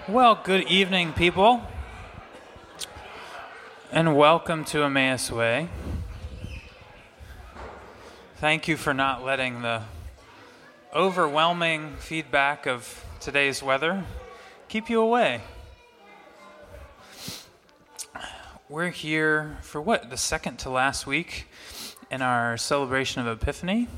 Well, good evening, people, and welcome to Emmaus Way. Thank you for not letting the overwhelming feedback of today's weather keep you away. We're here for the second to last week in our celebration of Epiphany.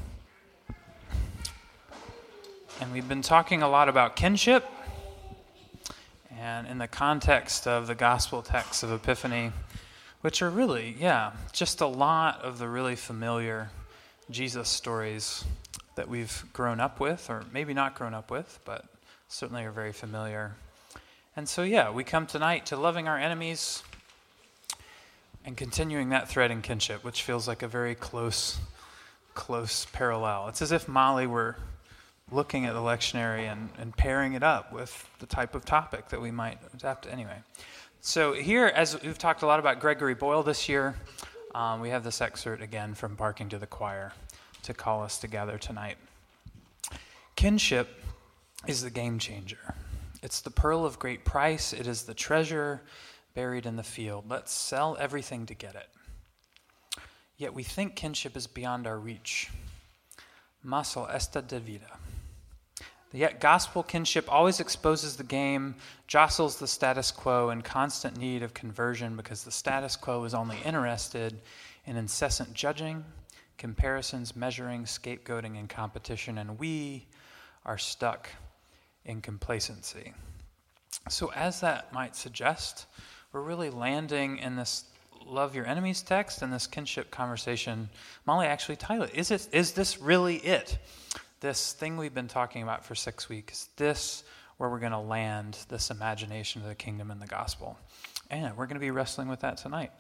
And we've been talking a lot about kinship. And in the context of the gospel texts of Epiphany, which are really, just a lot of the really familiar Jesus stories that we've grown up with, or maybe not grown up with, but certainly are very familiar. And so, we come tonight to loving our enemies and continuing that thread in kinship, which feels like a very close parallel. It's as if Molly were looking at the lectionary and pairing it up with the type of topic that we might adapt to anyway. So here, as we've talked a lot about Gregory Boyle this year, we have this excerpt again from Barking to the Choir to call us together tonight. Kinship is the game changer. It's the pearl of great price. It is the treasure buried in the field. Let's sell everything to get it. Yet we think kinship is beyond our reach. Masel esta de vida. Yet gospel kinship always exposes the game, jostles the status quo in constant need of conversion because the status quo is only interested in incessant judging, comparisons, measuring, scapegoating, and competition, and we are stuck in complacency. So as that might suggest, we're really landing in this love your enemies text and this kinship conversation. Molly actually titled it, Is this really it? This thing we've been talking about for 6 weeks, is this where we're going to land this imagination of the kingdom and the gospel? And we're going to be wrestling with that tonight.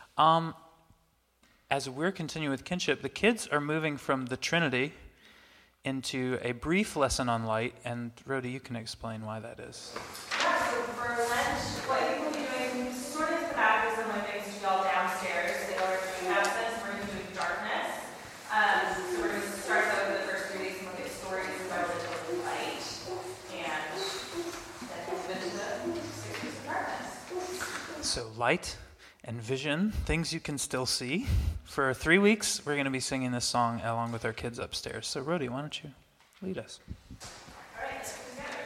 As we're continuing with kinship, the kids are moving from the Trinity into a brief lesson on light, and Rhoda, you can explain why that is. Yeah, so for lunch, what I think we'll be doing sort of the baptism when things to y'all downstairs. They already have sense, we're going to do darkness. So we're going to start out with the first 3 weeks and look at stories about the light, and then move into the 6 weeks of darkness. So light and vision, things you can still see. For 3 weeks, we're going to be singing this song along with our kids upstairs. So Rhodey, why don't you lead us? All right, let's go together.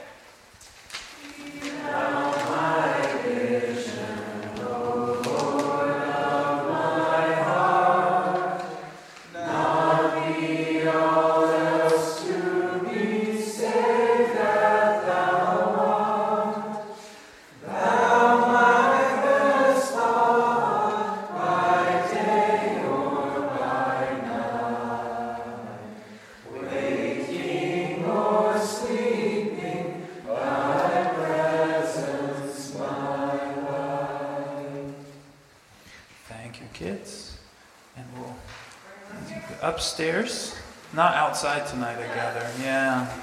Upstairs, not outside tonight, I gather. Yeah.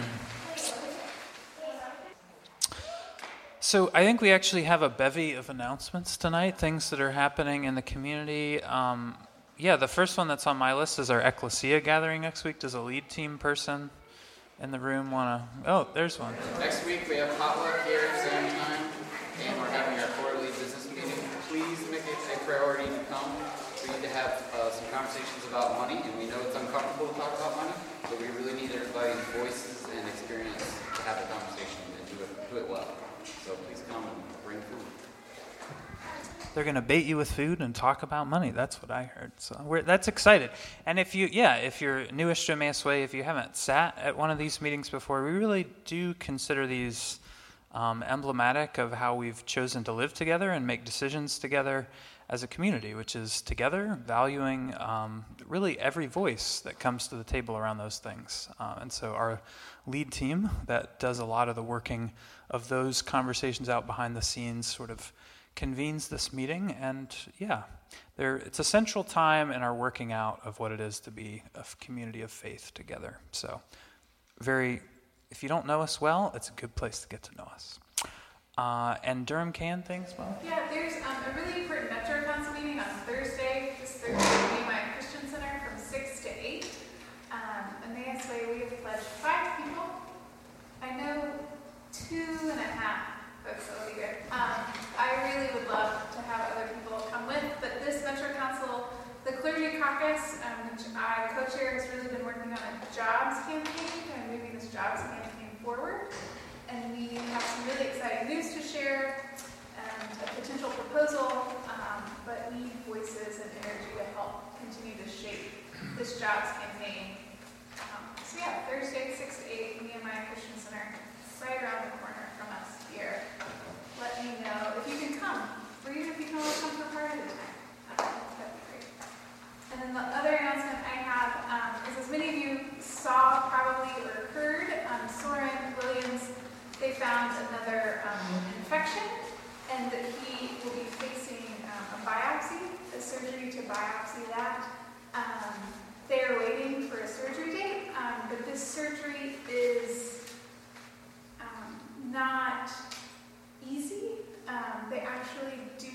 So I think we actually have a bevy of announcements tonight, things that are happening in the community. The first one that's on my list is our Ecclesia gathering next week. Does a lead team person in the room want to? Oh, there's one. Next week we have potluck here, same time, and we're having our quarterly business meeting. Please make it a priority to come. We need to have some conversations about money, and we know it's uncomfortable to talk about money, but we really need everybody's voices and experience to have a conversation and do it well. So please come and bring food. They're going to bait you with food and talk about money. That's what I heard. So that's excited. And if you're newish to Emmaus Way, if you haven't sat at one of these meetings before, we really do consider these emblematic of how we've chosen to live together and make decisions together as a community, which is together, valuing really every voice that comes to the table around those things. And so our lead team that does a lot of the working of those conversations out behind the scenes sort of convenes this meeting. And it's a central time in our working out of what it is to be a community of faith together. So if you don't know us well, it's a good place to get to know us. And Durham Can things, well? Yeah, there's a really important Metro Council meeting on Thursday. This Thursday at Nehemiah Christian Center from 6 to 8. Emmaus Way, we have pledged 5 people. I know 2.5 folks that'll be there. I really would love to have other people come with, but this Metro Council, the Clergy Caucus, which I co-chair, has really been working on a jobs campaign and moving this jobs campaign forward. And we have some really exciting news to share and a potential proposal, but need voices and energy to help continue to shape this jobs campaign. So yeah, Thursday, 6 to 8, Nehemiah Christian Center, right around the corner from us here. Let me know if you can come, or even if you can only come for part of the time. That'd be great. And then the other announcement I have is, as many of you saw probably or heard, Soren Williams, they found another infection, and that he will be facing a biopsy, a surgery to biopsy that. They are waiting for a surgery date, but this surgery is not easy. They actually do,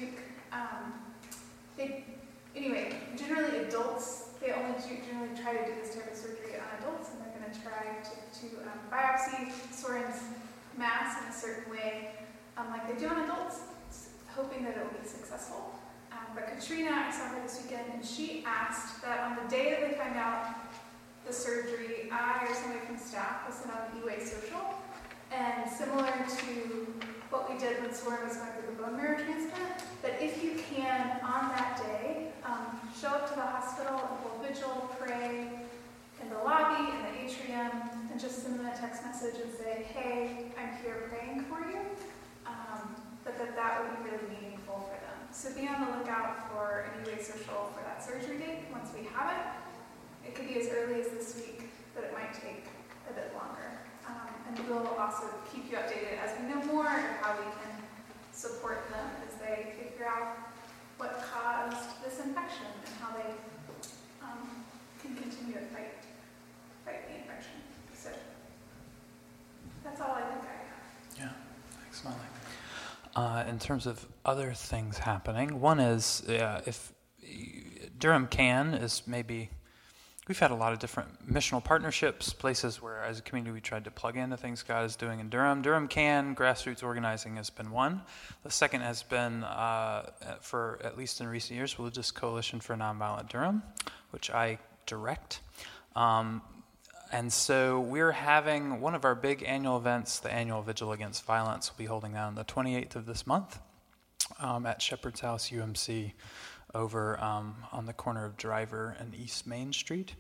generally adults, they only generally try to do this type of surgery on adults, and they're going to try to biopsy Soren's mass in a certain way, like they do on adults, hoping that it will be successful. But Katrina, I saw her this weekend, and she asked that on the day that they find out the surgery, I or somebody from staff will send out an e-way social. And similar to what we did when Soren was going through the bone marrow transplant, that if you can, on that day, show up to the hospital and hold vigil, pray in the lobby, in the atrium, and just send them a text message and say, hey, I'm here praying for you. But that would be really meaningful for them. So be on the lookout for an e-way social for that surgery date once we have it. It could be as early as this week, but it might take a bit longer. And we'll also keep you updated as we know more of how we can support them as they figure out what caused this infection and how they can continue to fight the infection. So that's all I think I have. Yeah, thanks, Molly. In terms of other things happening, one is if Durham Can is maybe, we've had a lot of different missional partnerships, places where as a community we tried to plug into things God is doing in Durham. Durham Can, grassroots organizing has been one. The second has been, for at least in recent years, Religious Coalition for Nonviolent Durham, which I direct. And so we're having one of our big annual events, the annual Vigil Against Violence. We'll be holding that on the 28th of this month at Shepherd's House UMC over on the corner of Driver and East Main Street.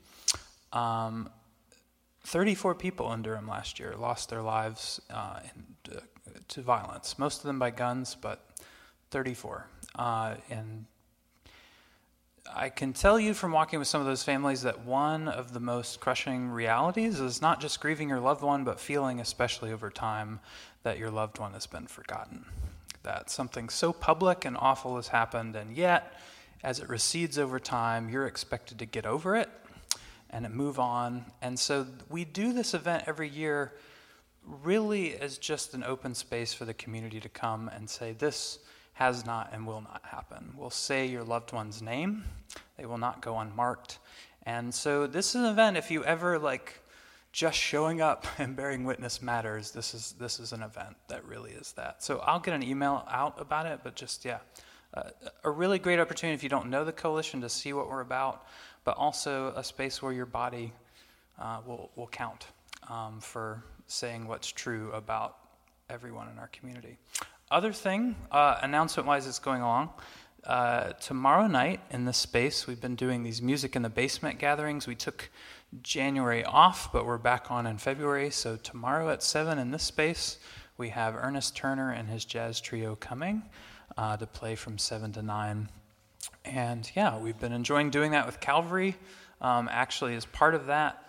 34 people in Durham last year lost their lives to violence, most of them by guns, but 34. And I can tell you from walking with some of those families that one of the most crushing realities is not just grieving your loved one, but feeling, especially over time, that your loved one has been forgotten. That something so public and awful has happened, and yet, as it recedes over time, you're expected to get over it and move on. And so we do this event every year really as just an open space for the community to come and say, this has not and will not happen. We'll say your loved one's name. They will not go unmarked. And so this is an event, if you ever just showing up and bearing witness matters, this is an event that really is that. So I'll get an email out about it, but just, a really great opportunity if you don't know the coalition to see what we're about, but also a space where your body will count for saying what's true about everyone in our community. Other thing, announcement-wise, that's going along. Tomorrow night in this space, we've been doing these music in the basement gatherings. We took January off, but we're back on in February. So tomorrow at 7 in this space, we have Ernest Turner and his jazz trio coming to play from 7 to 9. And we've been enjoying doing that with Calvary. Actually, as part of that,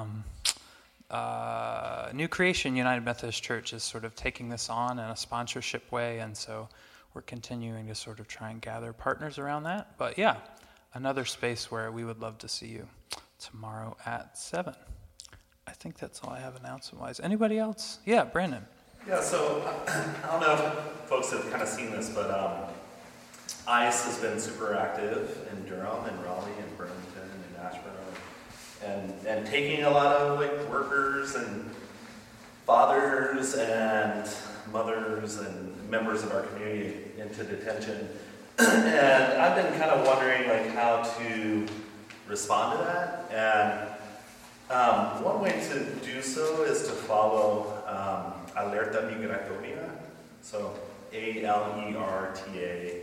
New Creation United Methodist Church is sort of taking this on in a sponsorship way, and so we're continuing to sort of try and gather partners around that. But another space where we would love to see you tomorrow at 7. I think that's all I have announcement-wise. Anybody else? Yeah, Brandon. Yeah, so I don't know if folks have kind of seen this, but ICE has been super active in Durham and Raleigh and Burlington and Ashburn, and taking a lot of workers and fathers and mothers and members of our community into detention. And I've been kind of wondering like how to respond to that. And one way to do so is to follow Alerta Migratoria. So ALERTA,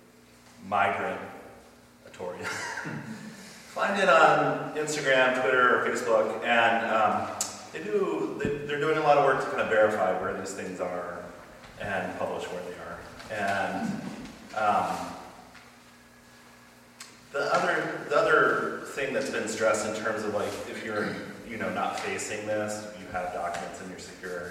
Migratoria. Find it on Instagram, Twitter, or Facebook, and they're doing a lot of work to kind of verify where these things are and publish where they are. And the other thing that's been stressed in terms of like if you're not facing this, you have documents and you're secured,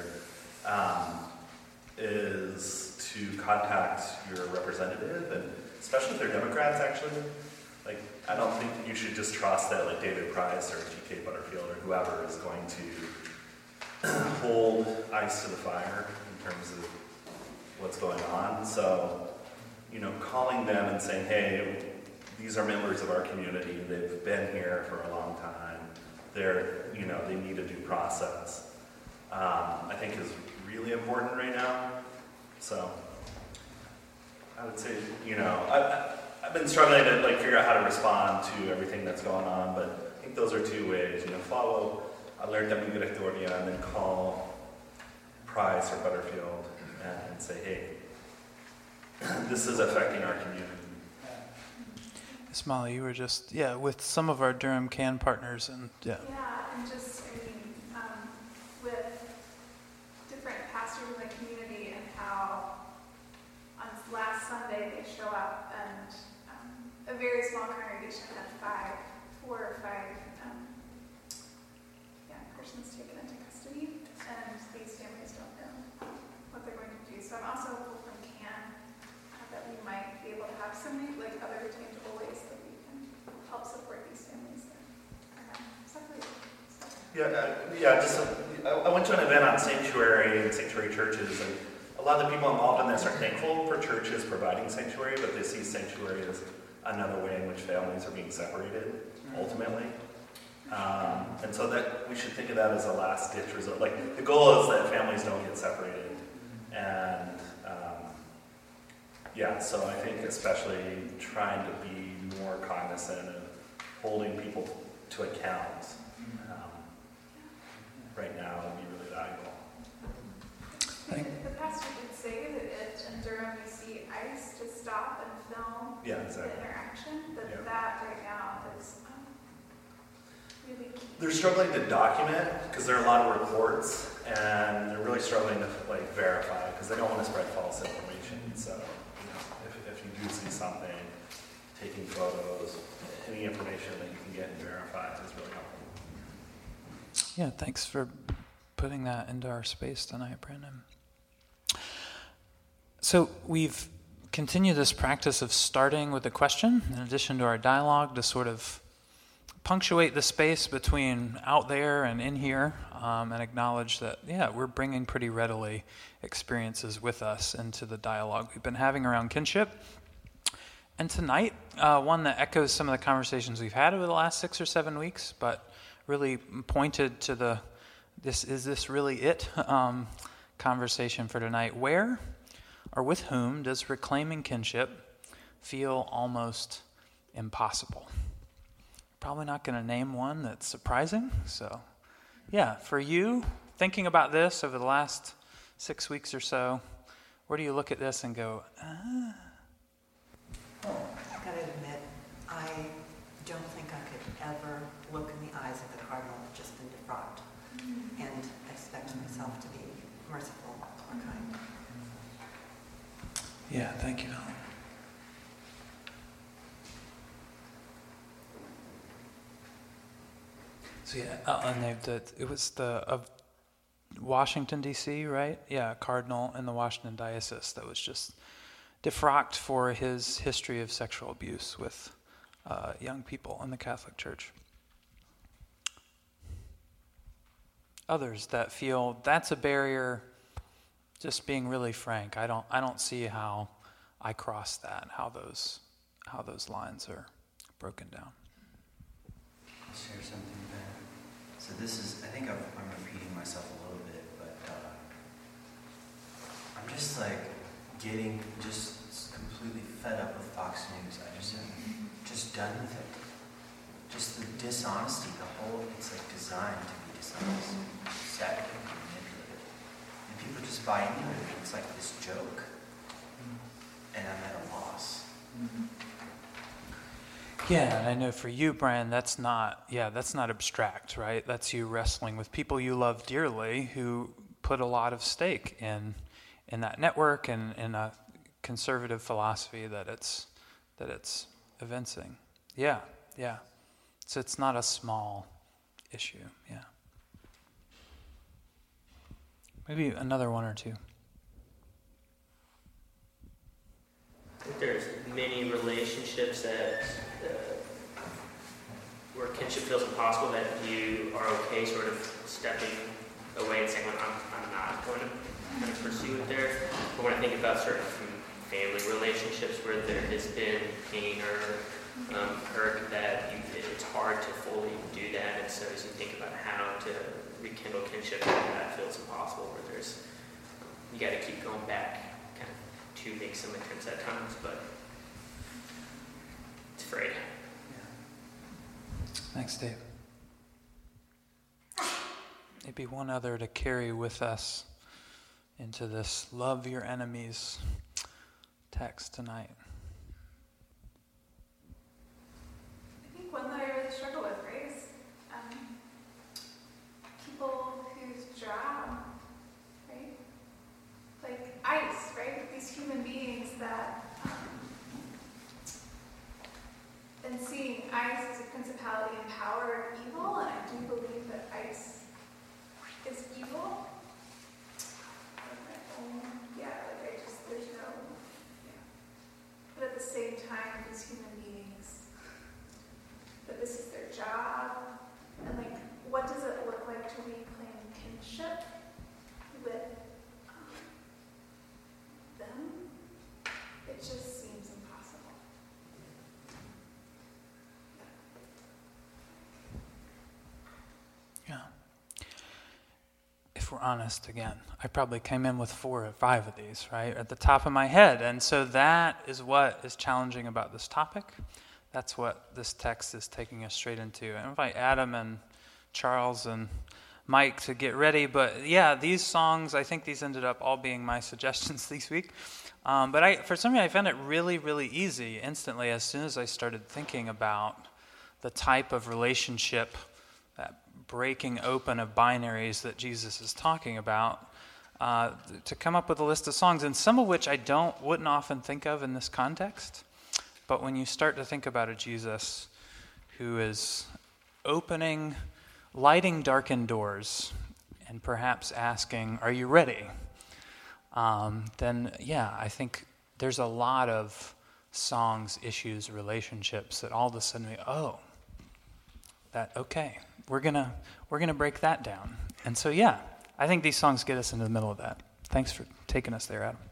is to contact your representative, and especially if they're Democrats actually. Like, I don't think you should just trust that like David Price or G.K. Butterfield or whoever is going to hold ICE to the fire in terms of what's going on. So, calling them and saying, hey, these are members of our community, they've been here for a long time, they need a due process, I think is really important right now. So, I would say, I've been struggling to like figure out how to respond to everything that's going on, but I think those are two ways. Follow Alerta Migratoria and then call Price or Butterfield and say, hey, this is affecting our community. Ismail, you were just, with some of our Durham CAN partners and Yeah, and just, with different pastors in the community and how on last Sunday they show up and a very small congregation had 4 or 5 persons taken into custody, and these families don't know what they're going to do. So I'm also hopeful from CAN that we might be able to have some like other tangible ways that we can help support these families that are separated. I went to an event on sanctuary and sanctuary churches, and a lot of the people involved in this are thankful for churches providing sanctuary, but they see sanctuary as another way in which families are being separated, ultimately. And so that we should think of that as a last-ditch result. Like, the goal is that families don't get separated. And, so I think especially trying to be more cognizant of holding people to account right now would be really valuable. The pastor did say that in Durham you see ICE to stop and film the interaction, that right now is really key. They're struggling to document because there are a lot of reports, and they're really struggling to verify because they don't want to spread false information. So, if you do see something, taking photos, any information that you can get and verify is really helpful. Yeah, thanks for putting that into our space tonight, Brandon. So we've continued this practice of starting with a question in addition to our dialogue to sort of punctuate the space between out there and in here, and acknowledge that, we're bringing pretty readily experiences with us into the dialogue we've been having around kinship. And tonight, one that echoes some of the conversations we've had over the last 6 or 7 weeks, but really pointed to is this really it conversation for tonight. Where or with whom does reclaiming kinship feel almost impossible? Probably not going to name one that's surprising. So, for you, thinking about this over the last 6 weeks or so, where do you look at this and go, I gotta admit, I don't think I could ever look in the eyes of the cardinal who'd just been defrocked and expect myself to be merciful or kind. Yeah, thank you. So it was of Washington, D.C., right? Yeah, a cardinal in the Washington diocese that was just defrocked for his history of sexual abuse with young people in the Catholic Church. Others that feel that's a barrier, just being really frank, I don't see how I cross that, how those lines are broken down. I'll share something there. So this is, I think I'm repeating myself a little bit, but just like getting just completely fed up with Fox News. I just am just done with it. Just the dishonesty, it's like designed to be dishonest, set and manipulative. And people just buy into it. It's like this joke. And I'm at a loss. Yeah, and I know for you, Brian, that's not abstract, right? That's you wrestling with people you love dearly who put a lot of stake in that network and in a conservative philosophy that it's evincing. Yeah. So it's not a small issue, yeah. Maybe another one or two. I think there's many relationships that where kinship feels impossible, that you are okay sort of stepping away and saying, well, I'm not going to kind of pursue it there. But when I think about certain family relationships where there has been pain or hurt, that it's hard to fully do that. And so as you think about how to rekindle kinship, that feels impossible, where you got to keep going back kind of to make some attempts at times, but it's afraid. Thanks, Dave. Maybe one other to carry with us into this love your enemies text tonight. I think one that I really struggle with, right, is people whose job, right, like ICE, right, these human beings that, and seeing ICE as a principality and power of evil, and I do believe that ICE is evil. There's no, but at the same time, these human beings, that this is their job, and like, what does it look like to reclaim kinship with them? It just seems impossible. Yeah. If we're honest again, I probably came in with 4 or 5 of these, right, at the top of my head. And so that is what is challenging about this topic. That's what this text is taking us straight into. I invite Adam and Charles and Mike to get ready. But yeah, these songs, I think these ended up all being my suggestions this week. But for some reason, I found it really, really easy instantly as soon as I started thinking about the type of relationship, that breaking open of binaries that Jesus is talking about, to come up with a list of songs, and some of which I wouldn't often think of in this context. But when you start to think about a Jesus who is lighting darkened doors, and perhaps asking, "Are you ready?" Then yeah, I think there's a lot of songs, issues, relationships that all of a sudden we're gonna break that down. And so yeah, I think these songs get us into the middle of that. Thanks for taking us there, Adam.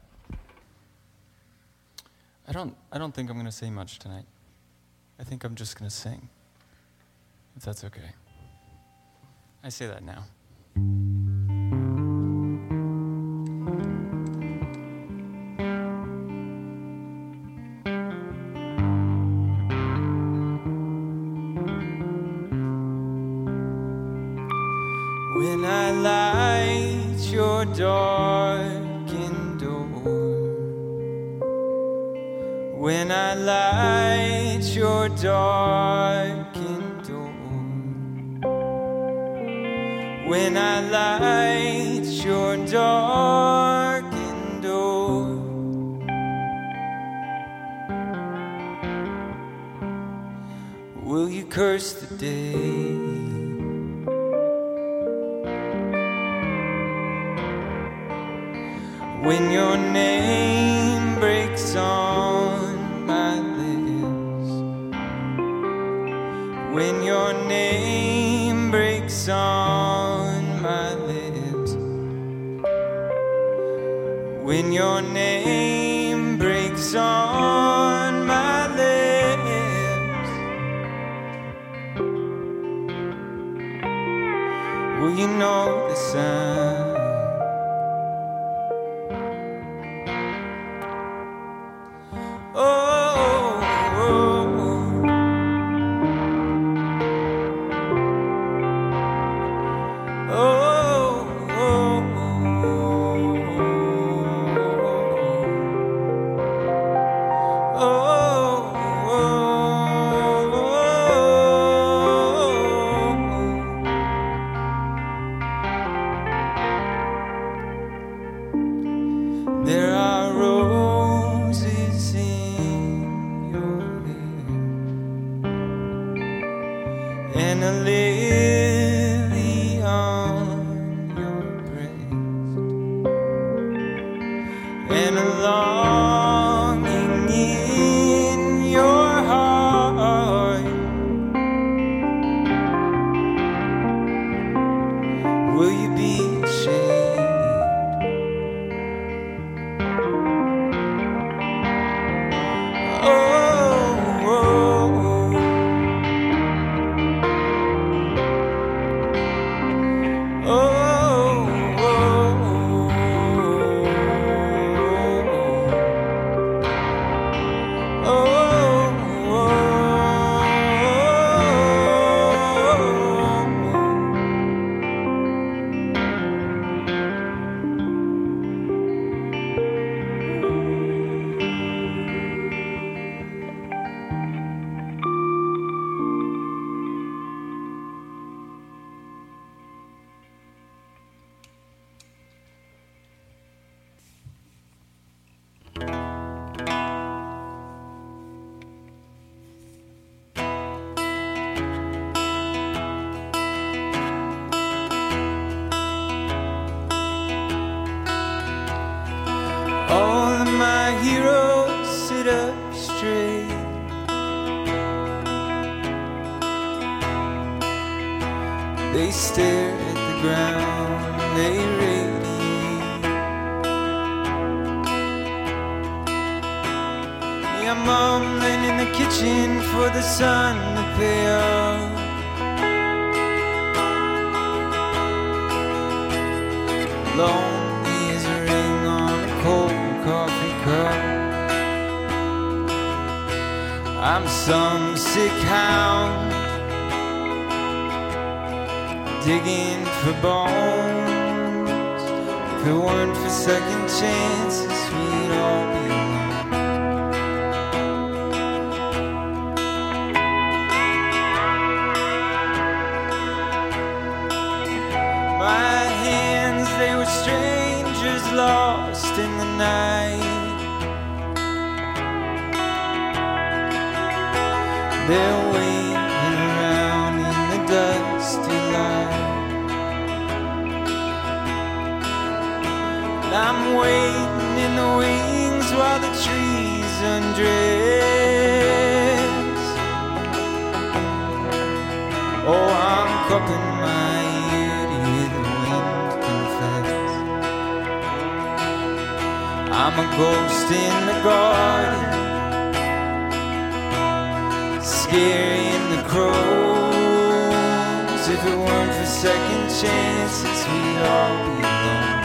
I don't think I'm going to say much tonight. I think I'm just going to sing, if that's okay. I say that now. When I light your darkened door, when I light your darkened door, when I light your darkened door, will you curse the day when your name breaks on my lips, when your name breaks on my lips, when your name breaks on my lips, will you know the sound? you be ashamed? All of my heroes sit up straight. They stare at the ground, they radiate. Me, I'm mumbling in the kitchen for the sun to pay off. Lonely as a ring on a cold coffee cup. I'm some sick hound digging for bones. If it weren't for second chances, we'd all be alone. My hands, they were strangers lost in the night. They're waving around in the dusty light. And I'm waiting in the wings while the trees undress. Oh, I'm cupping my ear to hear the wind confess. I'm a ghost in the garden, scary in the crows. If it weren't for second chances, we'd all be alone.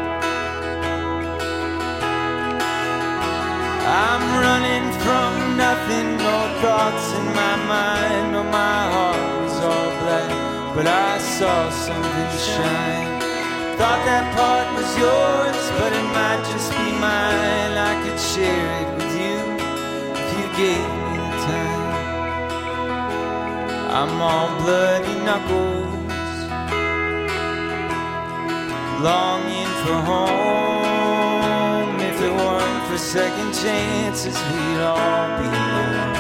I'm running from nothing, no thoughts in my mind. Oh, my heart was all black, but I saw something shine. Thought that part was yours, but it might just be mine. I could share it with you if you gave me the time. I'm all bloody knuckles, longing for home. If it weren't for second chances, we'd all be alone.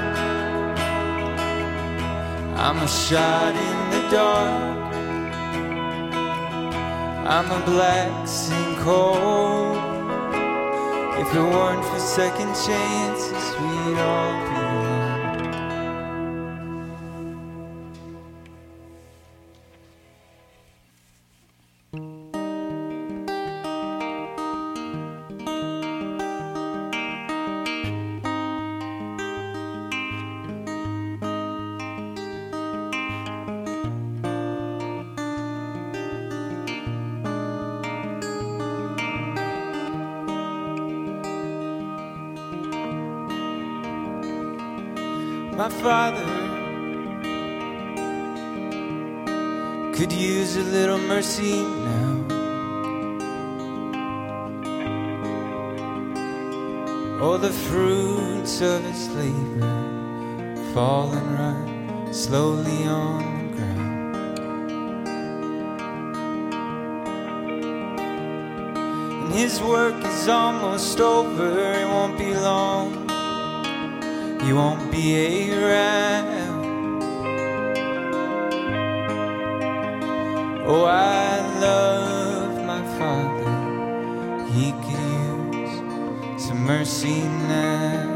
I'm a shot in the dark, I'm a black sinkhole. If it weren't for second chances, we'd all be alone. My father could use a little mercy now. Oh, the fruits of his labor fall and rot slowly on the ground. And his work is almost over, it won't be long. You won't be around. Oh, I love my father. He could use some mercy now.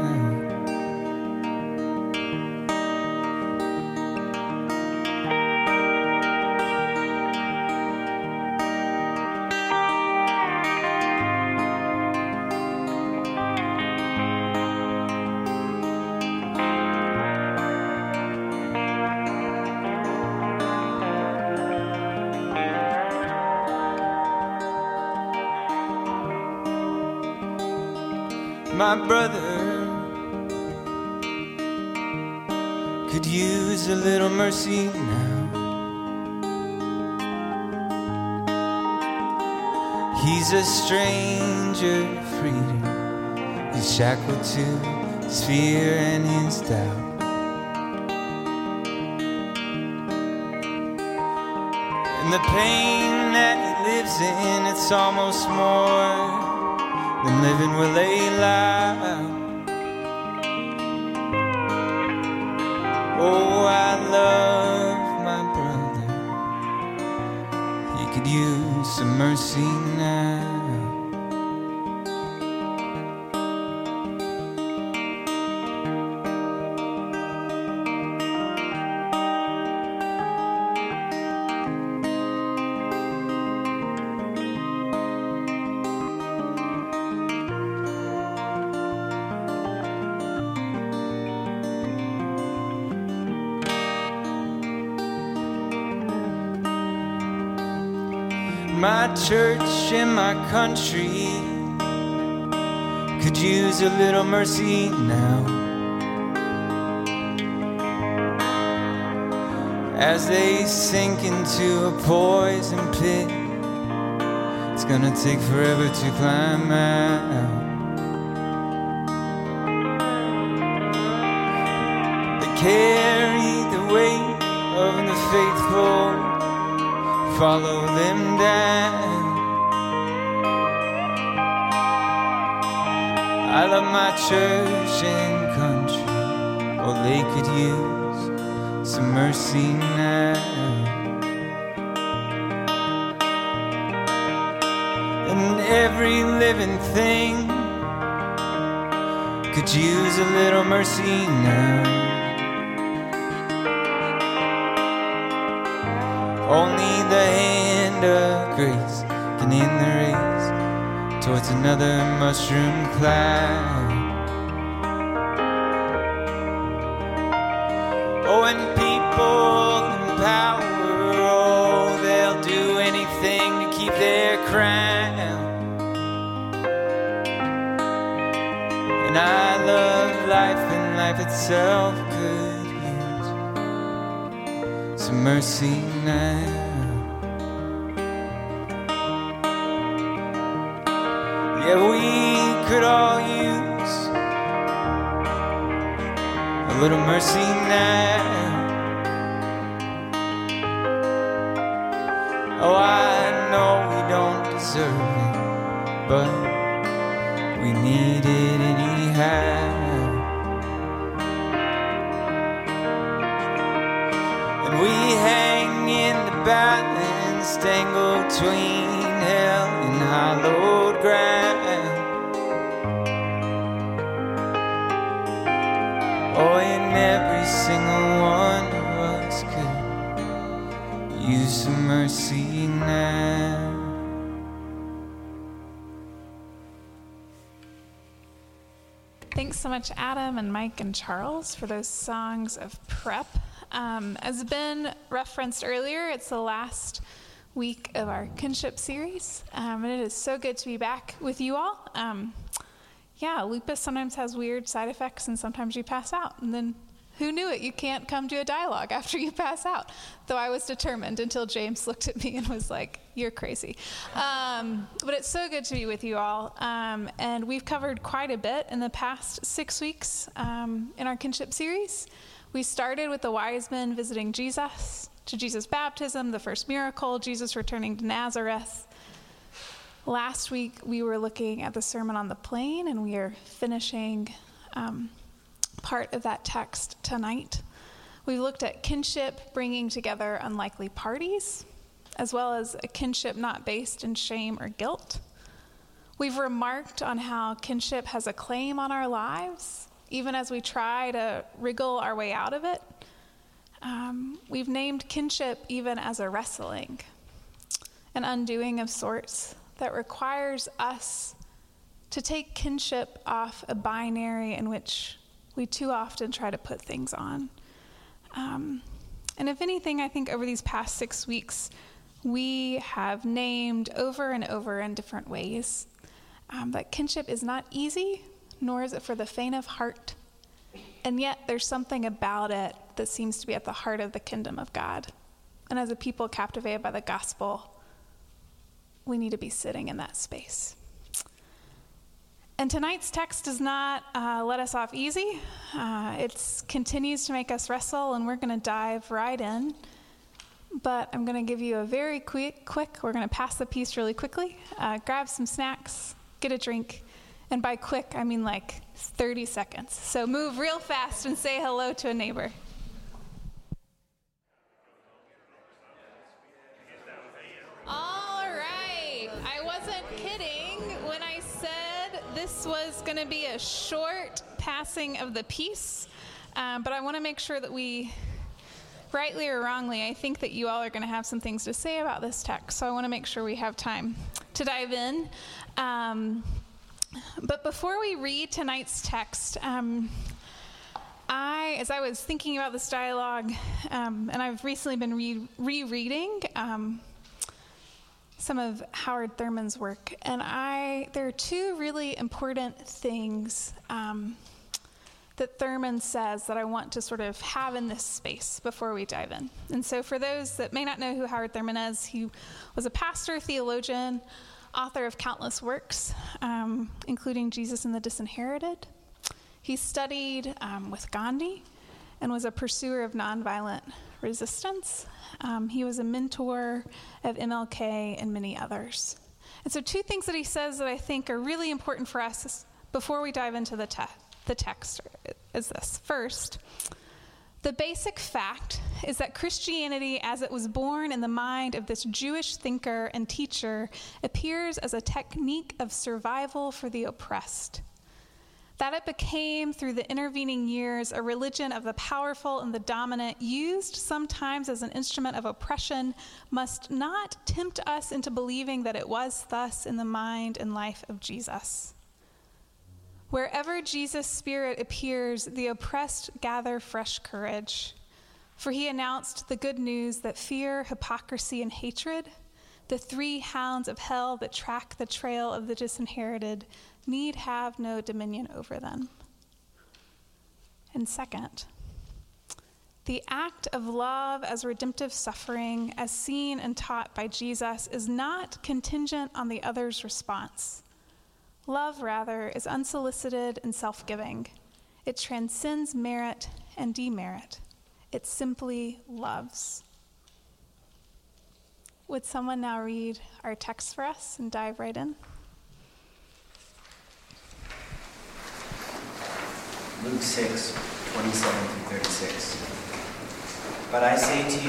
my brother could use a little mercy now. He's a stranger to freedom. He's shackled to his fear and his doubt. And the pain that he lives in, it's almost more than living will allow. Oh, I love my brother. He could use some mercy now. My church and my country could use a little mercy now, as they sink into a poison pit. It's gonna take forever to climb out. They carry the weight of the faithful, follow them down. I love my church and country. Oh, they could use some mercy now. And every living thing could use a little mercy now. Only the hand of grace can end the race towards another mushroom cloud. Oh, and people in power, oh, they'll do anything to keep their crown. And I love life, and life itself could use some mercy now. Yeah, we could all use a little mercy now. Oh, I know we don't deserve it, but we need it anyhow. And we hang in the balance, tangled between hell and hallowed ground. Oh, and every single one of us could use some mercy now. Thanks so much, Adam and Mike and Charles, for those songs of prep. As Ben referenced earlier, it's the last week of our kinship series, and it is so good to be back with you all. Lupus sometimes has weird side effects, and sometimes you pass out, and then who knew it? You can't come to a dialogue after you pass out. Though I was determined until James looked at me and was like, "You're crazy." But it's so good to be with you all. And we've covered quite a bit in the past 6 weeks in our kinship series. We started with the wise men visiting Jesus, to Jesus' baptism, the first miracle, Jesus returning to Nazareth. Last week, we were looking at the Sermon on the Plain, and we are finishing part of that text tonight. We've looked at kinship bringing together unlikely parties, as well as a kinship not based in shame or guilt. We've remarked on how kinship has a claim on our lives, even as we try to wriggle our way out of it. We've named kinship even as a wrestling, an undoing of sorts that requires us to take kinship off a binary in which we too often try to put things on. And if anything, I think over these past 6 weeks, we have named over and over in different ways that kinship is not easy, nor is it for the faint of heart. And yet there's something about it that seems to be at the heart of the kingdom of God. And as a people captivated by the gospel, we need to be sitting in that space. And tonight's text does not let us off easy. It continues to make us wrestle, and we're going to dive right in. But I'm going to give you a very quick, we're going to pass the piece really quickly. Grab some snacks, get a drink. And by quick, I mean like 30 seconds. So move real fast and say hello to a neighbor. All right. I wasn't kidding when I said this was going to be a short passing of the piece. But I want to make sure that we, rightly or wrongly, I think that you all are going to have some things to say about this text. So I want to make sure we have time to dive in. But before we read tonight's text, as I was thinking about this dialogue, and I've recently been rereading some of Howard Thurman's work, and there are two really important things that Thurman says that I want to sort of have in this space before we dive in. And so for those that may not know who Howard Thurman is, he was a pastor, theologian, author of countless works, including Jesus and the Disinherited. He studied with Gandhi and was a pursuer of nonviolent resistance. He was a mentor of MLK and many others. And so two things that he says that I think are really important for us before we dive into the text is this. First, the basic fact is that Christianity, as it was born in the mind of this Jewish thinker and teacher, appears as a technique of survival for the oppressed. That it became, through the intervening years, a religion of the powerful and the dominant, used sometimes as an instrument of oppression, must not tempt us into believing that it was thus in the mind and life of Jesus. Wherever Jesus' spirit appears, the oppressed gather fresh courage. For he announced the good news that fear, hypocrisy, and hatred, the three hounds of hell that track the trail of the disinherited, need have no dominion over them. And second, the act of love as redemptive suffering, as seen and taught by Jesus, is not contingent on the other's response. Love, rather, is unsolicited and self-giving. It transcends merit and demerit. It simply loves. Would someone now read our text for us and dive right in? Luke 6, 27 through 36. But I say to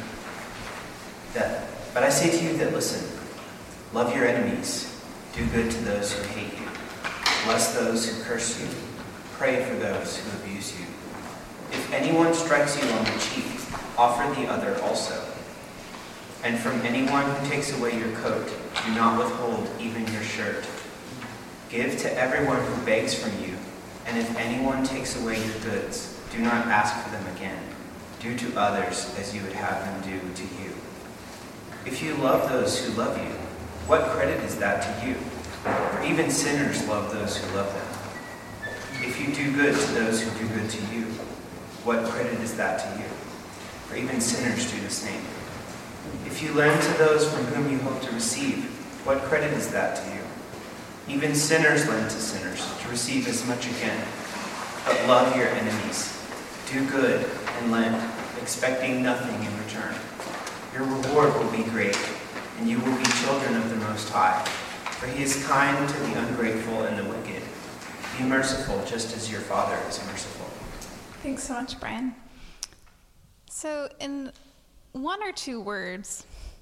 you that listen, love your enemies. Do good to those who hate you. Bless those who curse you. Pray for those who abuse you. If anyone strikes you on the cheek, offer the other also. And from anyone who takes away your coat, do not withhold even your shirt. Give to everyone who begs from you, and if anyone takes away your goods, do not ask for them again. Do to others as you would have them do to you. If you love those who love you, what credit is that to you? For even sinners love those who love them. If you do good to those who do good to you, what credit is that to you? For even sinners do the same. If you lend to those from whom you hope to receive, what credit is that to you? Even sinners lend to sinners to receive as much again. But love your enemies. Do good and lend, expecting nothing in return. Your reward will be great, and you will be children of the Most High, for he is kind to the ungrateful and the wicked. Be merciful just as your Father is merciful. Thanks so much, Brian. So in one or two words,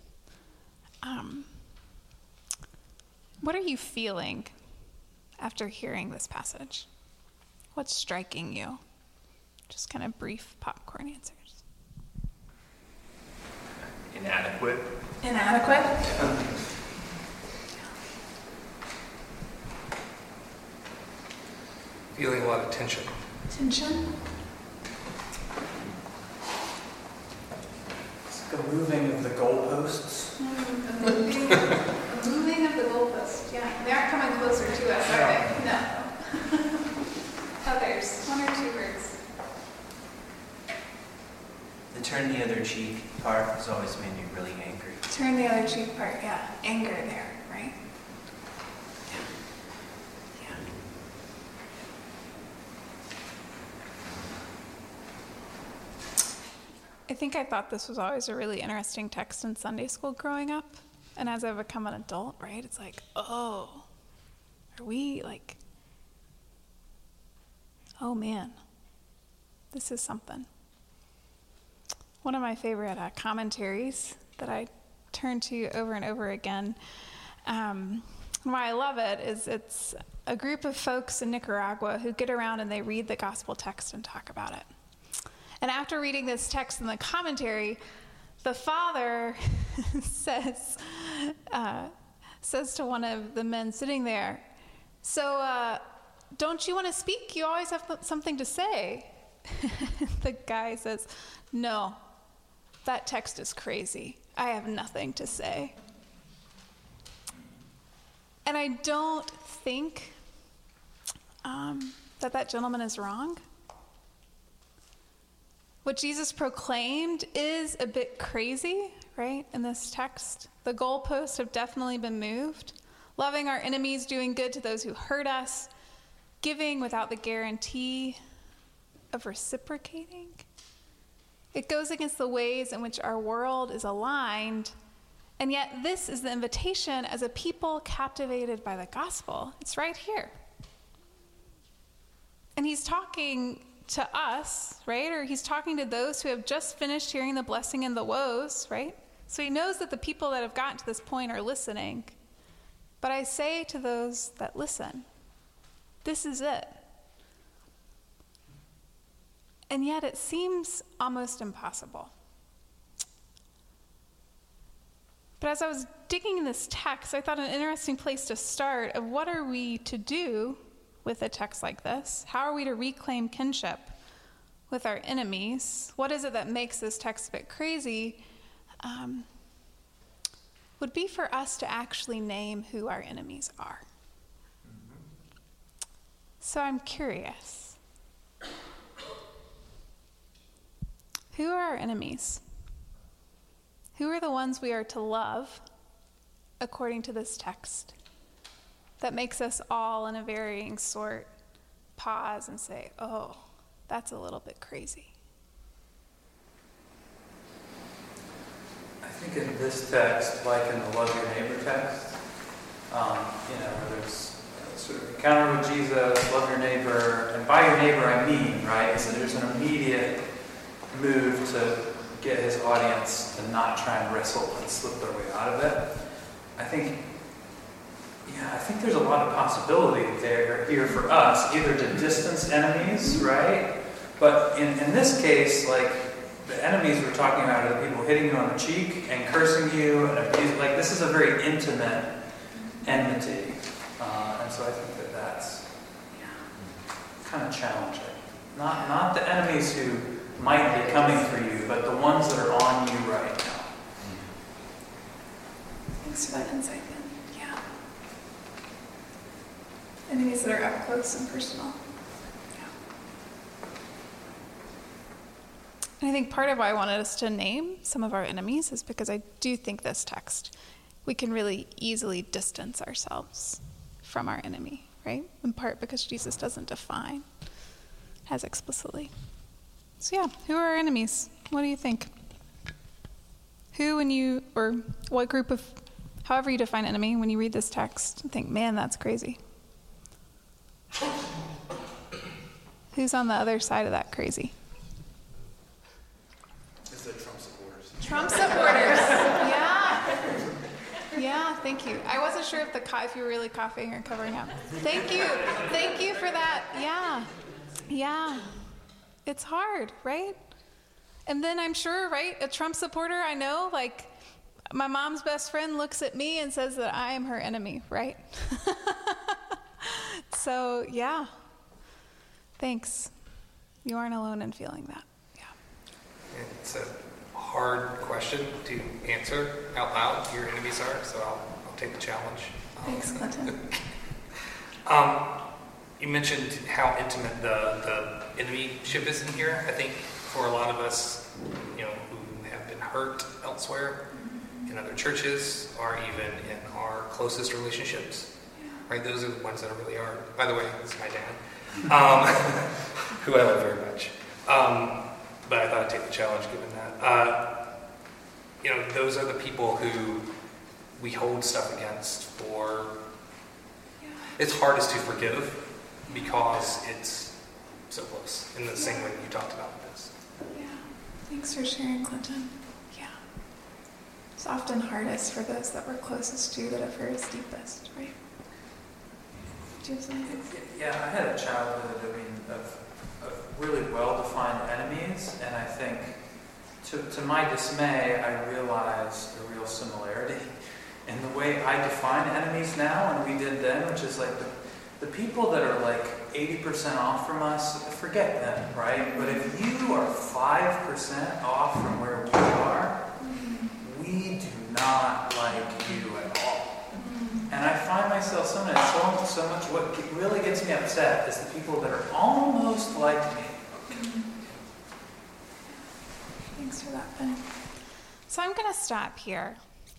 what are you feeling after hearing this passage? What's striking you? Just kind of brief popcorn answers. Inadequate. Inadequate? Feeling a lot of tension. Tension? It's like a moving of the goalposts. A moving of the goalposts, yeah. They aren't coming closer to us, are they? No. turn the other cheek part has always made me really angry. Turn the other cheek part, yeah. Anger there, right? Yeah. I think I thought this was always a really interesting text in Sunday school growing up. And as I've become an adult, right, it's like, oh, are we like, oh man, this is something. One of my favorite commentaries that I turn to over and over again, and why I love it is it's a group of folks in Nicaragua who get around and they read the gospel text and talk about it. And after reading this text in the commentary, the father says to one of the men sitting there, so don't you want to speak? You always have something to say. The guy says, no, that text is crazy. I have nothing to say. And I don't think that gentleman is wrong. What Jesus proclaimed is a bit crazy, right, in this text. The goalposts have definitely been moved. Loving our enemies, doing good to those who hurt us, giving without the guarantee of reciprocating. It goes against the ways in which our world is aligned, and yet this is the invitation as a people captivated by the gospel. It's right here. And he's talking to us, right? Or he's talking to those who have just finished hearing the blessing and the woes, right? So he knows that the people that have gotten to this point are listening. But I say to those that listen, this is it. And yet it seems almost impossible. But as I was digging in this text, I thought an interesting place to start of what are we to do with a text like this? How are we to reclaim kinship with our enemies? What is it that makes this text a bit crazy? Would be for us to actually name who our enemies are. So I'm curious. Who are our enemies? Who are the ones we are to love according to this text? That makes us all in a varying sort pause and say, oh, that's a little bit crazy. I think in this text, like in the love your neighbor text, where there's sort of encounter with Jesus, love your neighbor, and by your neighbor I mean, right? So there's an immediate move to get his audience to not try and wrestle and slip their way out of it. I think there's a lot of possibility here for us, either to distance enemies, right? But in this case, like, the enemies we're talking about are the people hitting you on the cheek and cursing you and abusing. Like, this is a very intimate enmity. And so I think that's kind of challenging. Not the enemies who might be coming for you, but the ones that are on you right now. Thanks for that insight, Ben. Yeah. Enemies that are up close and personal. Yeah. And I think part of why I wanted us to name some of our enemies is because I do think this text, we can really easily distance ourselves from our enemy, right? In part because Jesus doesn't define as explicitly. So yeah, who are our enemies? What do you think? Who, or what group of, however you define enemy, when you read this text, think, man, that's crazy. Who's on the other side of that crazy? It's the Trump supporters. Trump supporters, yeah. Yeah, thank you. I wasn't sure if you were really coughing or covering up. Thank you for that. Yeah. It's hard, right? And then I'm sure, right, a Trump supporter, I know, like, my mom's best friend looks at me and says that I am her enemy, right? So, yeah. Thanks. You aren't alone in feeling that. Yeah. It's a hard question to answer out loud who your enemies are, so I'll take the challenge. Thanks, Clinton. You mentioned how intimate the enemy-ship is in here. I think for a lot of us, hurt elsewhere, in other churches, or even in our closest relationships. Right? Those are the ones that are really hard. By the way, this is my dad, who I love very much. But I thought I'd take the challenge given that. Those are the people who we hold stuff against for. It's hardest to forgive because it's so close, in the same way you talked about with this. Yeah. Thanks for sharing, Clinton. Yeah. It's often hardest for those that we're closest to that have hurt us deepest, right? Do you have something? Yeah, I had a childhood, of really well-defined enemies, and I think, to my dismay, I realized a real similarity in the way I define enemies now, and we did then, which is like the people that are like 80% off from us, forget them, right? But if you are 5% off from where we are, we do not like you at all. And I find myself sometimes so much, what really gets me upset is the people that are almost like me. Thanks for that, Ben. So I'm going to stop here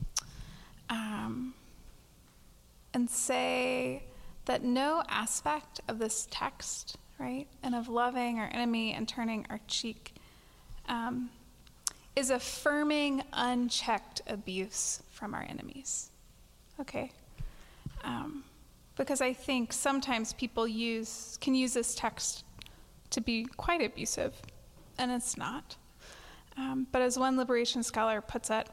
and say that no aspect of this text, right, and of loving our enemy and turning our cheek is affirming unchecked abuse from our enemies. Okay? Because I think sometimes people can use this text to be quite abusive, and it's not. But as one liberation scholar puts it,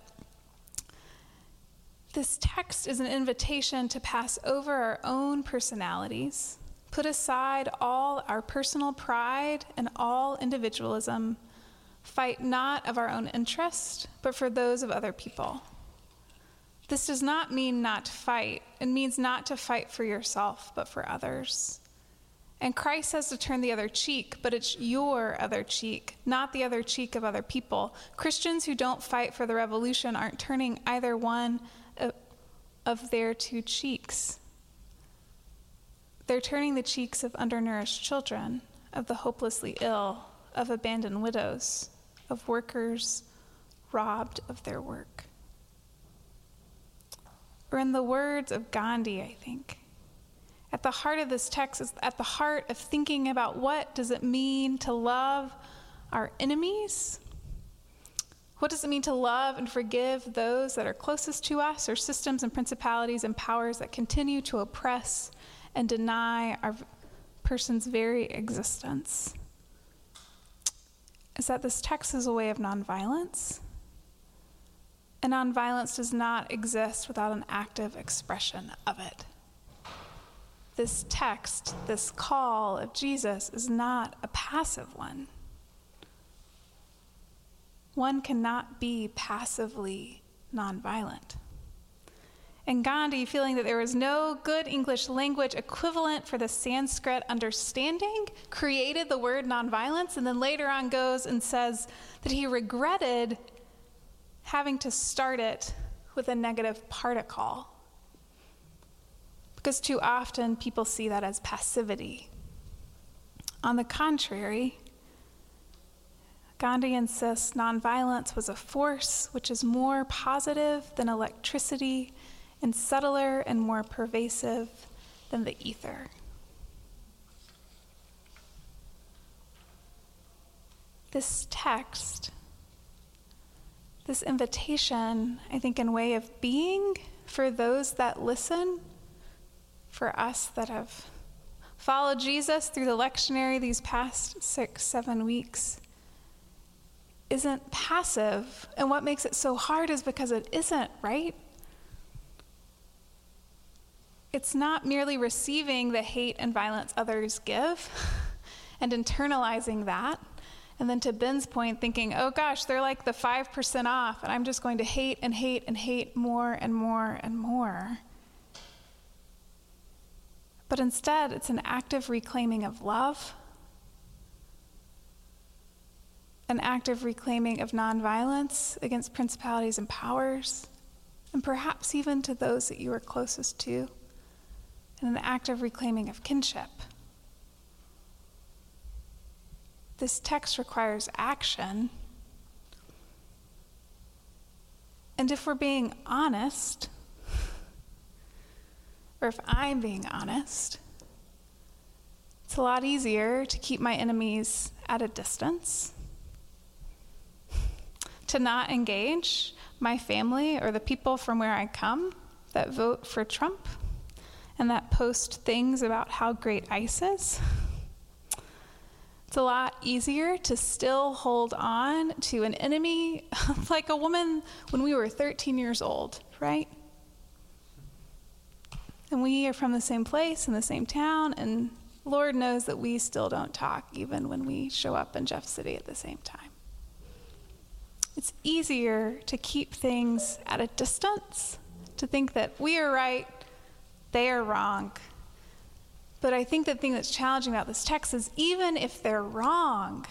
this text is an invitation to pass over our own personalities, put aside all our personal pride and all individualism, fight not of our own interest, but for those of other people. This does not mean not to fight. It means not to fight for yourself, but for others. And Christ says to turn the other cheek, but it's your other cheek, not the other cheek of other people. Christians who don't fight for the revolution aren't turning either one of their two cheeks. They're turning the cheeks of undernourished children, of the hopelessly ill, of abandoned widows, of workers robbed of their work. Or in the words of Gandhi, I think, at the heart of this text is at the heart of thinking about what does it mean to love our enemies? What does it mean to love and forgive those that are closest to us, or systems and principalities and powers that continue to oppress and deny our person's very existence? Is that this text is a way of nonviolence. And nonviolence does not exist without an active expression of it. This text, this call of Jesus, is not a passive one. One cannot be passively nonviolent. And Gandhi, feeling that there was no good English language equivalent for the Sanskrit understanding, created the word nonviolence, and then later on goes and says that he regretted having to start it with a negative particle. Because too often people see that as passivity. On the contrary, Gandhi insists nonviolence was a force which is more positive than electricity and subtler and more pervasive than the ether. This text, this invitation, I think, in way of being for those that listen, for us that have followed Jesus through the lectionary these past 6-7 weeks, isn't passive. And what makes it so hard is because it isn't, right? It's not merely receiving the hate and violence others give and internalizing that, and then to Ben's point, thinking, oh gosh, they're like the 5% off, and I'm just going to hate and hate and hate more and more and more. But instead, it's an active reclaiming of love, an active reclaiming of nonviolence against principalities and powers, and perhaps even to those that you are closest to, and an active reclaiming of kinship. This text requires action, And if we're being honest, or if I'm being honest, it's a lot easier to keep my enemies at a distance, to not engage my family or the people from where I come that vote for Trump and that post things about how great ICE is. It's a lot easier to still hold on to an enemy like a woman when we were 13 years old, right? And we are from the same place in the same town, and Lord knows that we still don't talk even when we show up in Jeff City at the same time. It's easier to keep things at a distance, to think that we are right, they are wrong. But I think the thing that's challenging about this text is even if they're wrong,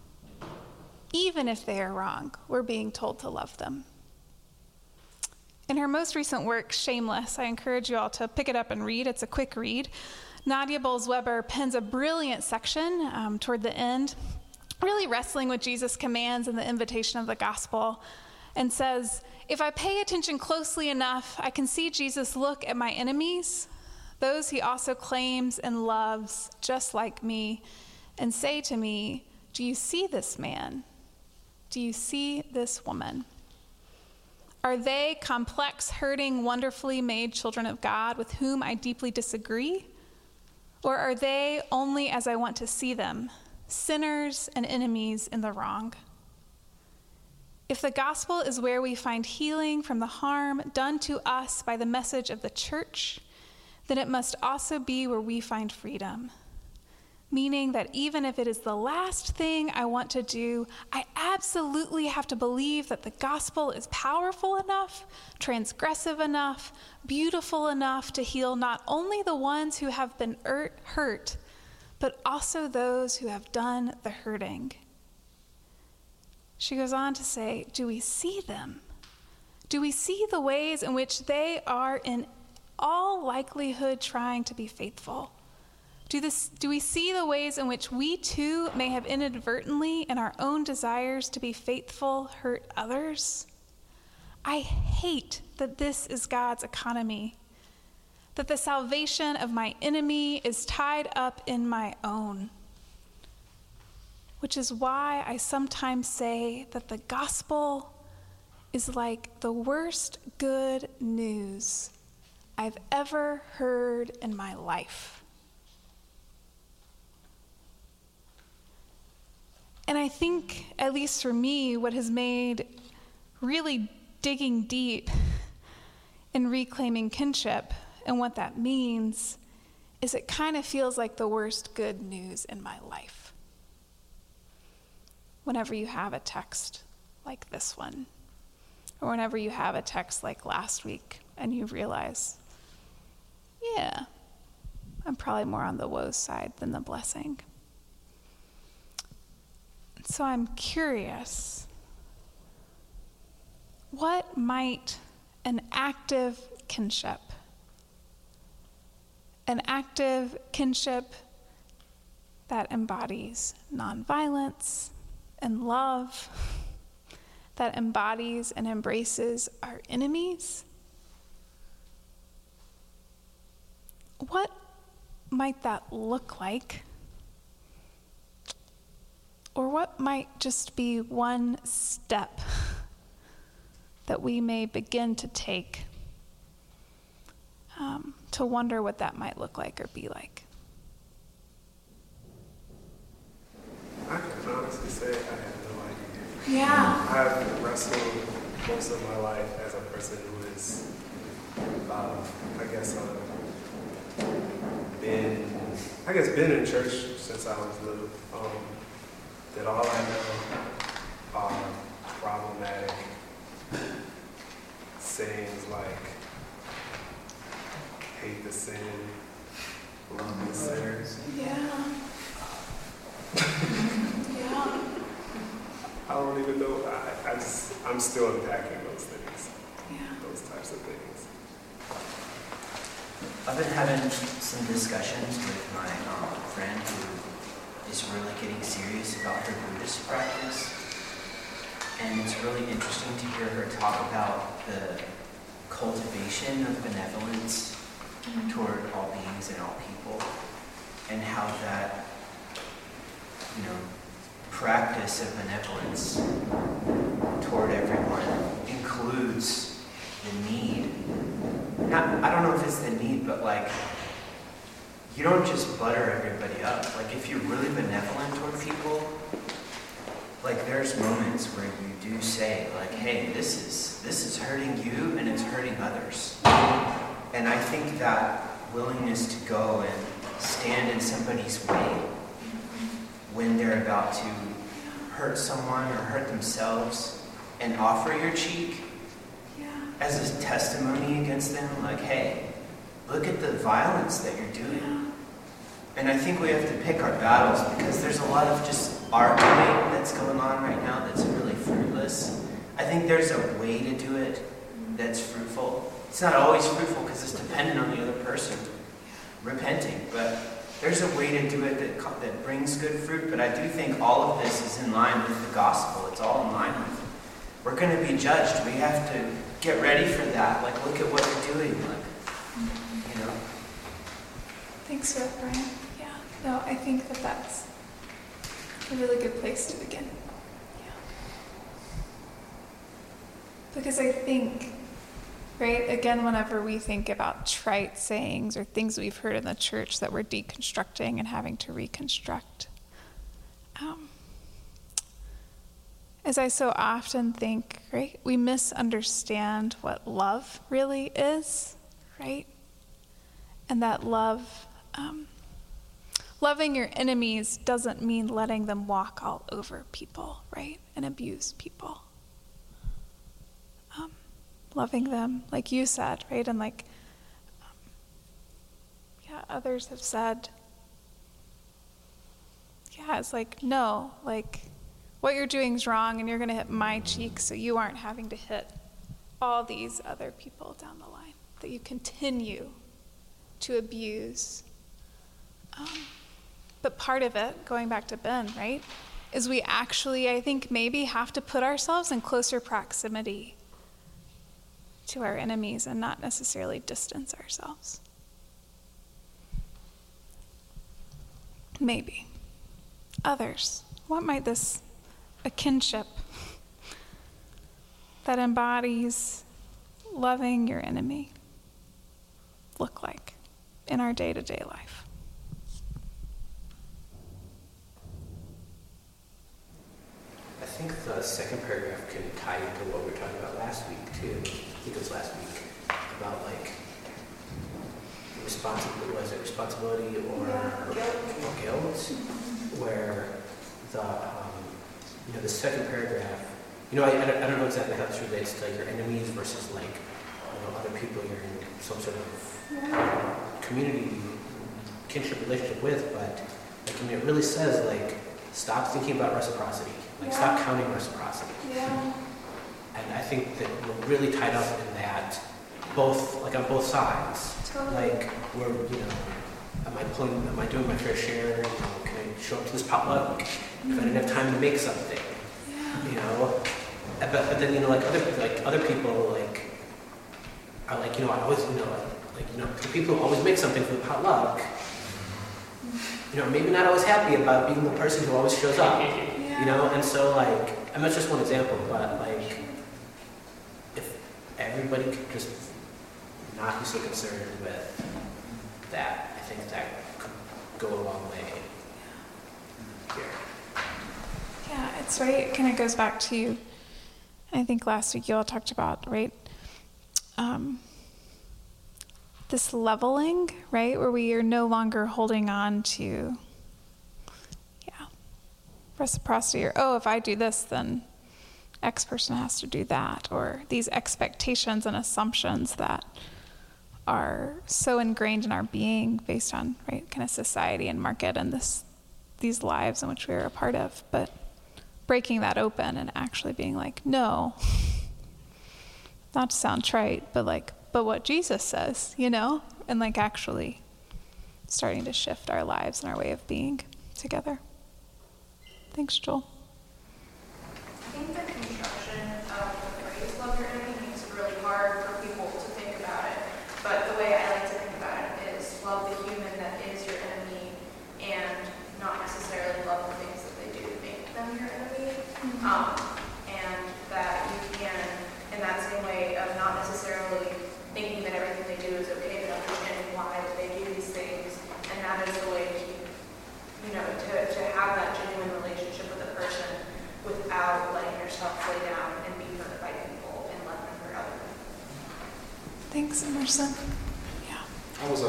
we're being told to love them. In her most recent work, Shameless, I encourage you all to pick it up and read. It's a quick read. Nadia Bolz-Weber pens a brilliant section toward the end, really wrestling with Jesus' commands and the invitation of the gospel, and says, if I pay attention closely enough, I can see Jesus look at my enemies, those he also claims and loves just like me, and say to me, do you see this man? Do you see this woman? Are they complex, hurting, wonderfully made children of God with whom I deeply disagree? Or are they only as I want to see them, sinners and enemies in the wrong? If the gospel is where we find healing from the harm done to us by the message of the church, then it must also be where we find freedom. Meaning that even if it is the last thing I want to do, I absolutely have to believe that the gospel is powerful enough, transgressive enough, beautiful enough to heal not only the ones who have been hurt, but also those who have done the hurting. She goes on to say, do we see them? Do we see the ways in which they are in all likelihood trying to be faithful? Do we see the ways in which we too may have inadvertently, in our own desires to be faithful, hurt others? I hate that this is God's economy, that the salvation of my enemy is tied up in my own. Which is why I sometimes say that the gospel is like the worst good news I've ever heard in my life. And I think, at least for me, what has made really digging deep in reclaiming kinship and what that means is it kind of feels like the worst good news in my life. Whenever you have a text like this one, or whenever you have a text like last week and you realize, yeah, I'm probably more on the woe side than the blessing. So I'm curious, what might an active kinship that embodies nonviolence and love, that embodies and embraces our enemies, what might that look like? Or what might just be one step that we may begin to take to wonder what that might look like or be like? I can honestly say I have no idea. Yeah. I've wrestled most of my life as a person who is, been in church since I was little. That all I know are problematic sayings like hate the sin, love the sinners. Yeah. Yeah. I don't even know. I'm still unpacking those things. Yeah. Those types of things. I've been having some discussions with my friend who is really getting serious about her Buddhist practice. And it's really interesting to hear her talk about the cultivation of benevolence toward all beings and all people, and how that, practice of benevolence toward everyone includes the need. I don't know if it's the need, but you don't just butter everybody up. If you're really benevolent toward people, there's moments where you do say, hey, this is hurting you and it's hurting others. And I think that willingness to go and stand in somebody's way when they're about to hurt someone or hurt themselves and offer your cheek as a testimony against them, hey, look at the violence that you're doing. And I think we have to pick our battles, because there's a lot of just arguing that's going on right now that's really fruitless. I think there's a way to do it that's fruitful. It's not always fruitful because it's dependent on the other person repenting, but there's a way to do it that brings good fruit. But I do think all of this is in line with the gospel. It's all in line with, we're going to be judged. We have to get ready for that. Look at what we're doing. Thanks for that, Brian. Yeah, no, I think that's a really good place to begin. Yeah. Because I think, right, again, whenever we think about trite sayings or things we've heard in the church that we're deconstructing and having to reconstruct, as I so often think, right, we misunderstand what love really is, right? And that love, loving your enemies doesn't mean letting them walk all over people, right? And abuse people. Loving them, like you said, right? And others have said, it's no, what you're doing is wrong, and you're going to hit my cheek, so you aren't having to hit all these other people down the line that you continue to abuse. But part of it, going back to Ben, right, is we actually, I think, maybe have to put ourselves in closer proximity to our enemies and not necessarily distance ourselves. Maybe. Others. What might a kinship that embodies loving your enemy look like in our day-to-day life? I think the second paragraph can tie into what we were talking about last week too. I think it was last week about responsibility or guilt, where the second paragraph. I don't know exactly how this relates to your enemies versus other people you're in some sort of community kinship relationship with, but it really says stop thinking about reciprocity. Stop counting reciprocity. Yeah. And I think that we're really tied up in that, both on both sides. Totally. Am I doing my fair share? Can I show up to this potluck if I didn't have time to make something? Yeah. But then other people are I always the people who always make something for the potluck. Maybe not always happy about being the person who always shows up. And so that's just one example, but if everybody could just not be so concerned with that, I think that could go a long way here. Yeah, it's right. It kind of goes back to, I think last week you all talked about, right, this leveling, right, where we are no longer holding on to reciprocity, or if I do this, then X person has to do that, or these expectations and assumptions that are so ingrained in our being based on, right, kind of society and market and these lives in which we are a part of. But breaking that open and actually being no, not to sound trite, but what Jesus says, and actually starting to shift our lives and our way of being together. Thanks, Joel. I think the construction I was,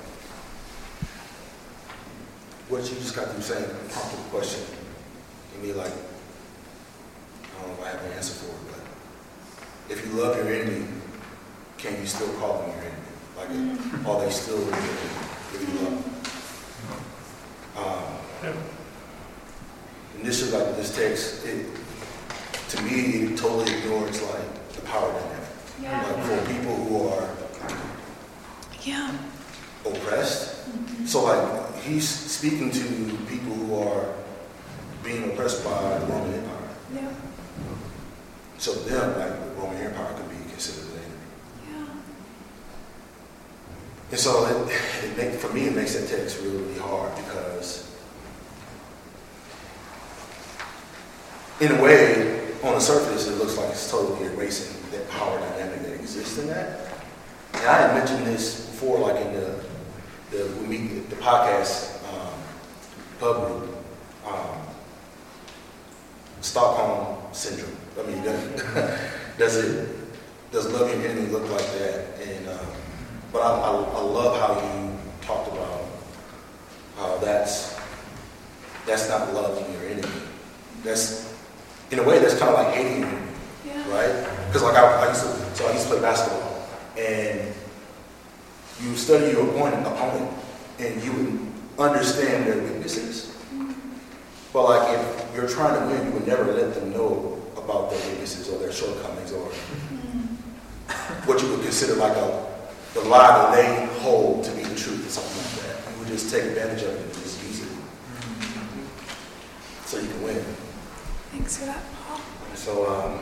what you just got through saying prompted a question in me, like, I don't know if I have an answer for it, but if you love your enemy, can you still call them your enemy? Like, are they still your enemy if you love them? Initially, like this text, to me, it totally ignores like the power dynamic. Yeah. Like for people who are oppressed. So like he's speaking to people who are being oppressed by the Roman Empire. Yeah. So to them, like the Roman Empire could be considered an enemy. Yeah. And so for me, it makes that text really, really hard because in a way, on the surface, it looks like it's totally erasing that power dynamic that exists in that. And I had mentioned this before, like in the podcast pub group, Stockholm syndrome. I mean, does loving your enemy look like that? And but I love how you talked about how that's not loving your enemy. That's in a way that's kind of like hating him, right? Because like I used to play basketball, and you study your opponent, and you would understand their weaknesses. But like if you're trying to win, you would never let them know about their weaknesses or their shortcomings or what you would consider like the lie that they hold to be the truth or something like that. You would just take advantage of it and just use it so you can win. Thanks for that, Paul. So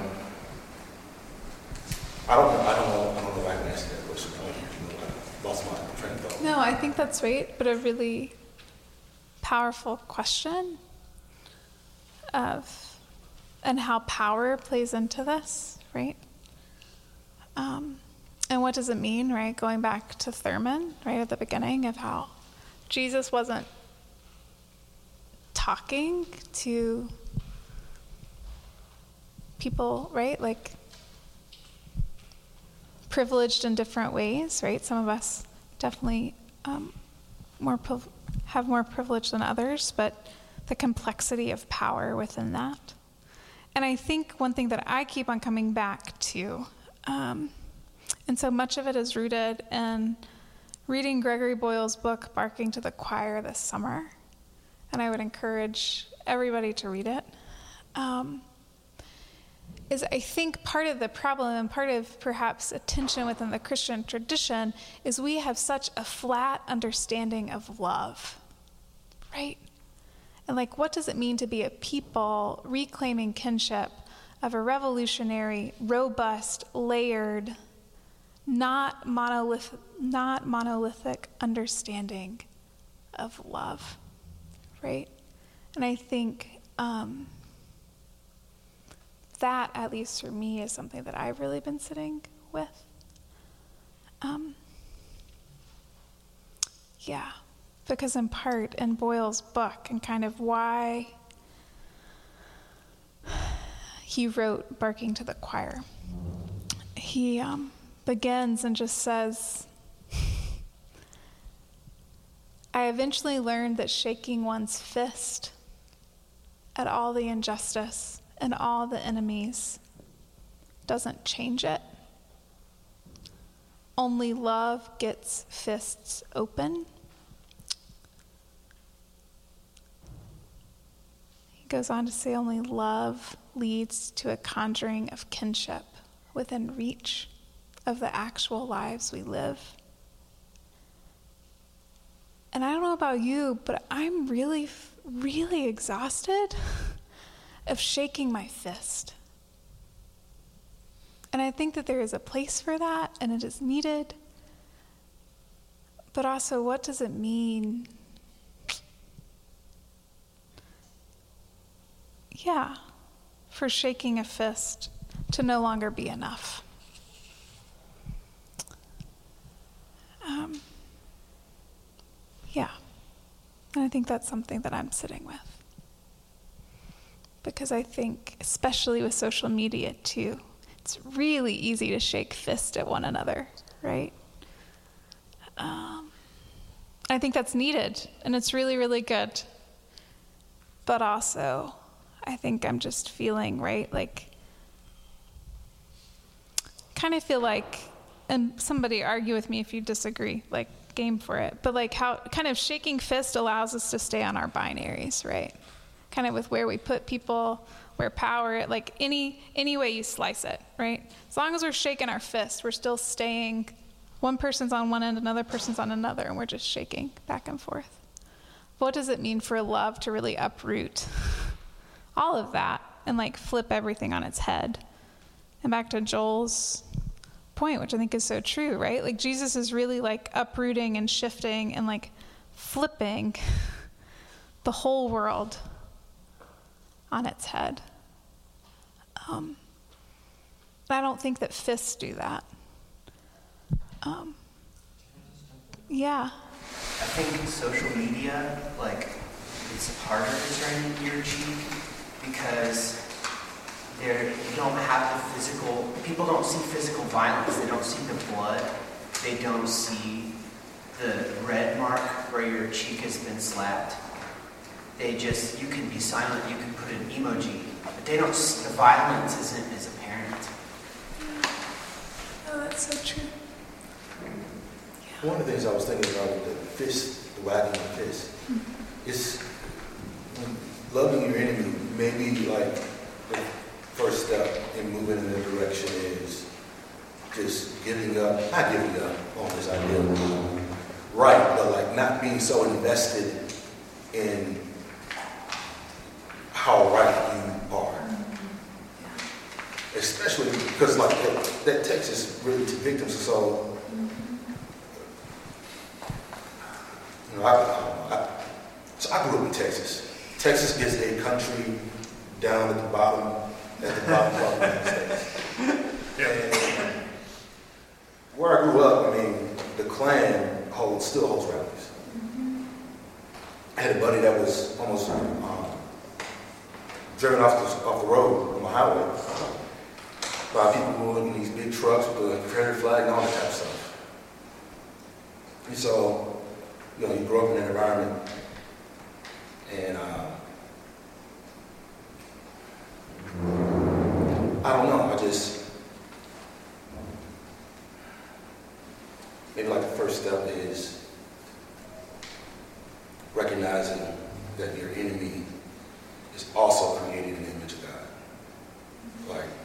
I don't know if I can answer that question. I lost my train of thought. No, I think that's right, but a really powerful question and how power plays into this, right? And what does it mean, right? Going back to Thurman, right, at the beginning of how Jesus wasn't talking to people, right? Like privileged in different ways, right? Some of us definitely have more privilege than others, but the complexity of power within that. And I think one thing that I keep on coming back to, and so much of it is rooted in reading Gregory Boyle's book, Barking to the Choir, this summer. And I would encourage everybody to read it. Is I think part of the problem and part of perhaps a tension within the Christian tradition is we have such a flat understanding of love, right? And like, what does it mean to be a people reclaiming kinship of a revolutionary, robust, layered, not monolithic understanding of love, right? And I think that, at least for me, is something that I've really been sitting with. Because in part, in Boyle's book, and kind of why he wrote Barking to the Choir, he begins and just says, I eventually learned that shaking one's fist at all the injustice and all the enemies doesn't change it. Only love gets fists open. He goes on to say only love leads to a conjuring of kinship within reach of the actual lives we live. And I don't know about you, but I'm really, really exhausted of shaking my fist. And I think that there is a place for that, and it is needed. But also, what does it mean? For shaking a fist to no longer be enough. And I think that's something that I'm sitting with. Because I think, especially with social media too, it's really easy to shake fists at one another, right? I think that's needed, and it's really, really good. But also, I think I'm just feeling, right, like, kind of feel like, and somebody argue with me if you disagree, like, game for it, but like how kind of shaking fist allows us to stay on our binaries, right? Kind of with where we put people, where power, like any way you slice it, right? As long as we're shaking our fist, we're still staying, one person's on one end, another person's on another, and we're just shaking back and forth. What does it mean for love to really uproot all of that and like flip everything on its head? And back to Joel's point, which I think is so true, right? Like Jesus is really like uprooting and shifting and like flipping the whole world on its head. I don't think that fists do that. Yeah. I think social media, like, it's harder to turn your cheek because you don't have the physical, people don't see physical violence, they don't see the blood, they don't see the red mark where your cheek has been slapped. They just, you can be silent, you can put an emoji, but they don't, the violence isn't as apparent. Oh, that's so true. One of the things I was thinking about with the fist, the wagging the fist, is loving your enemy, maybe like the first step in moving in that direction is just giving up, not giving up on this idea of right, but like not being so invested in how right you are. Especially because like that text is really to victims, so you know, I grew up in Texas. Texas is a country down at the bottom part of the United States. And where I grew up, I mean, the Klan still holds rallies. I had a buddy that was almost driven off the road on the highway by people who were in these big trucks with the Confederate flag and all that type of stuff. And so, you know, you grew up in that environment, and I don't know, maybe like the first step is recognizing that your enemy is also created in the image of God. Like,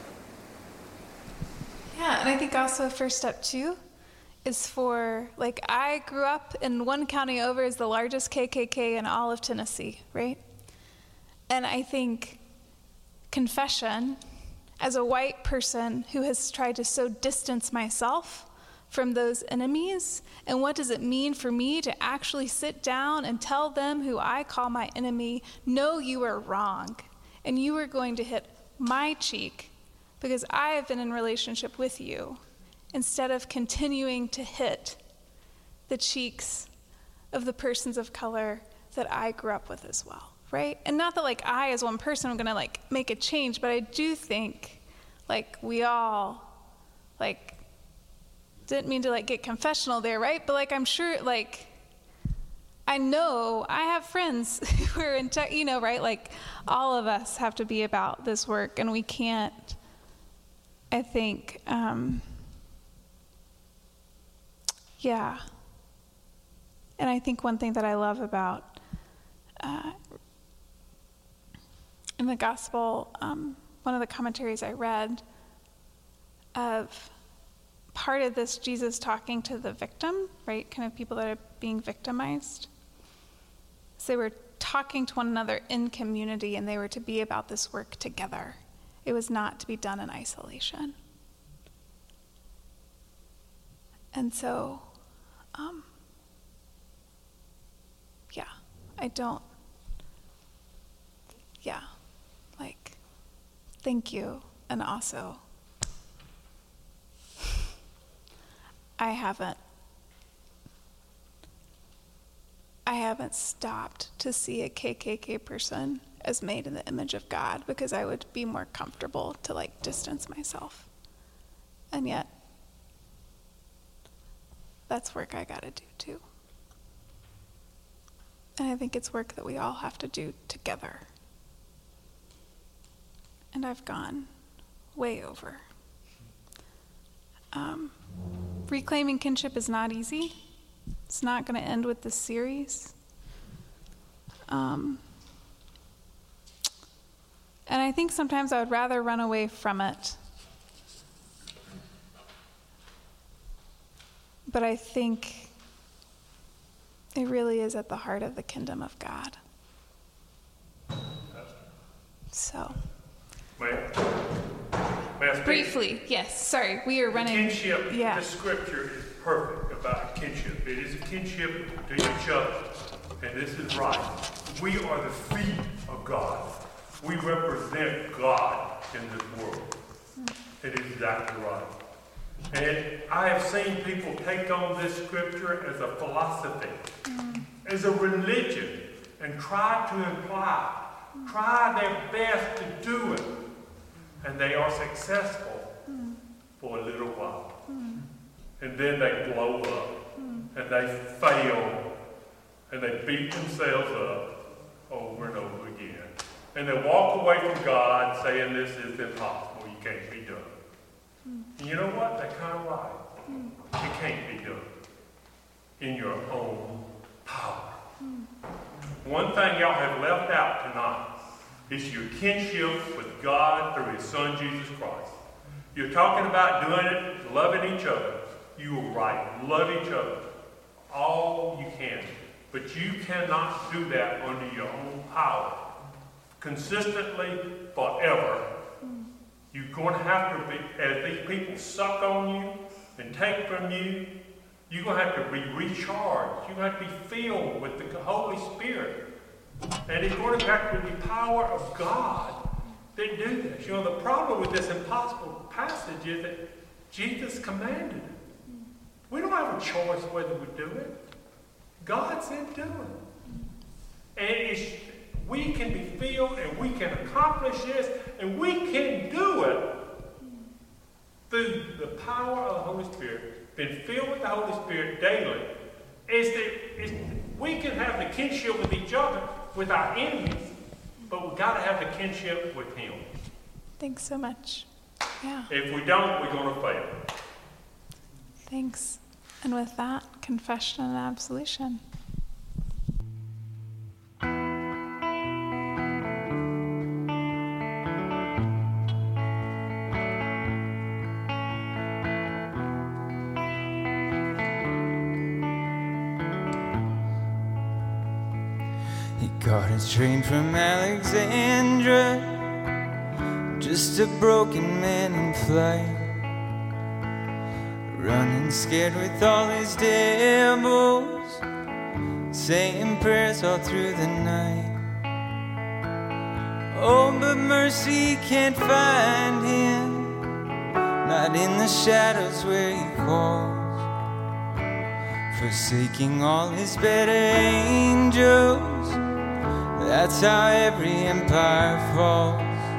yeah, and I think also first step too is for, like, I grew up in one county over is the largest KKK in all of Tennessee, right? And I think confession, as a white person who has tried to so distance myself from those enemies, and what does it mean for me to actually sit down and tell them who I call my enemy, no, you are wrong, and you are going to hit my cheek because I have been in relationship with you, instead of continuing to hit the cheeks of the persons of color that I grew up with as well, right? And not that like I as one person am gonna like make a change, but I do think like we all like, didn't mean to like get confessional there, right? But like I'm sure like, I know I have friends who are in, you know, right? Like all of us have to be about this work, and we can't, I think, yeah. And I think one thing that I love about in the gospel, one of the commentaries I read of part of this Jesus talking to the victim, right? Kind of people that are being victimized. So they were talking to one another in community, and they were to be about this work together. It was not to be done in isolation. And so, thank you. And also, I haven't stopped to see a KKK person as made in the image of God, because I would be more comfortable to like distance myself. And yet, that's work I gotta do too. And I think it's work that we all have to do together. And I've gone way over. Reclaiming kinship is not easy. It's not going to end with this series. And I think sometimes I would rather run away from it. But I think it really is at the heart of the kingdom of God. So. May I speak? Briefly, yes. Sorry, we are running. Kinship, the scripture is perfect about kinship. It is a kinship to each other. And this is right. We are the feet of God. We represent God in this world. It is exactly right. And I have seen people take on this scripture as a philosophy, as a religion, and try their best to do it. And they are successful for a little while. And then they blow up, and they fail, and they beat themselves up over and over again. And they walk away from God saying this is impossible, you can't be done. And you know what? They're kind of right. It can't be done in your own power. One thing y'all have left out tonight is your kinship with God through His Son, Jesus Christ. You're talking about doing it, loving each other. You are right. Love each other. All you can. But you cannot do that under your own power. Consistently, forever. You're going to have to be, as these people suck on you and take from you, you're going to have to be recharged. You're going to have to be filled with the Holy Spirit. And it's going to have to be the power of God that do this. You know, the problem with this impossible passage is that Jesus commanded it. We don't have a choice whether we do it. God said do it. And we can be filled and we can accomplish this and we can do it through the power of the Holy Spirit, being filled with the Holy Spirit daily. We can have the kinship with each other, with our enemies, but we've got to have the kinship with Him. Thanks so much. Yeah. If we don't, we're going to fail. Thanks. And with that, confession and absolution. Got his train from Alexandria, just a broken man in flight, running scared with all his devils, saying prayers all through the night. Oh, but mercy can't find him, not in the shadows where he calls, forsaking all his better angels. That's how every empire falls.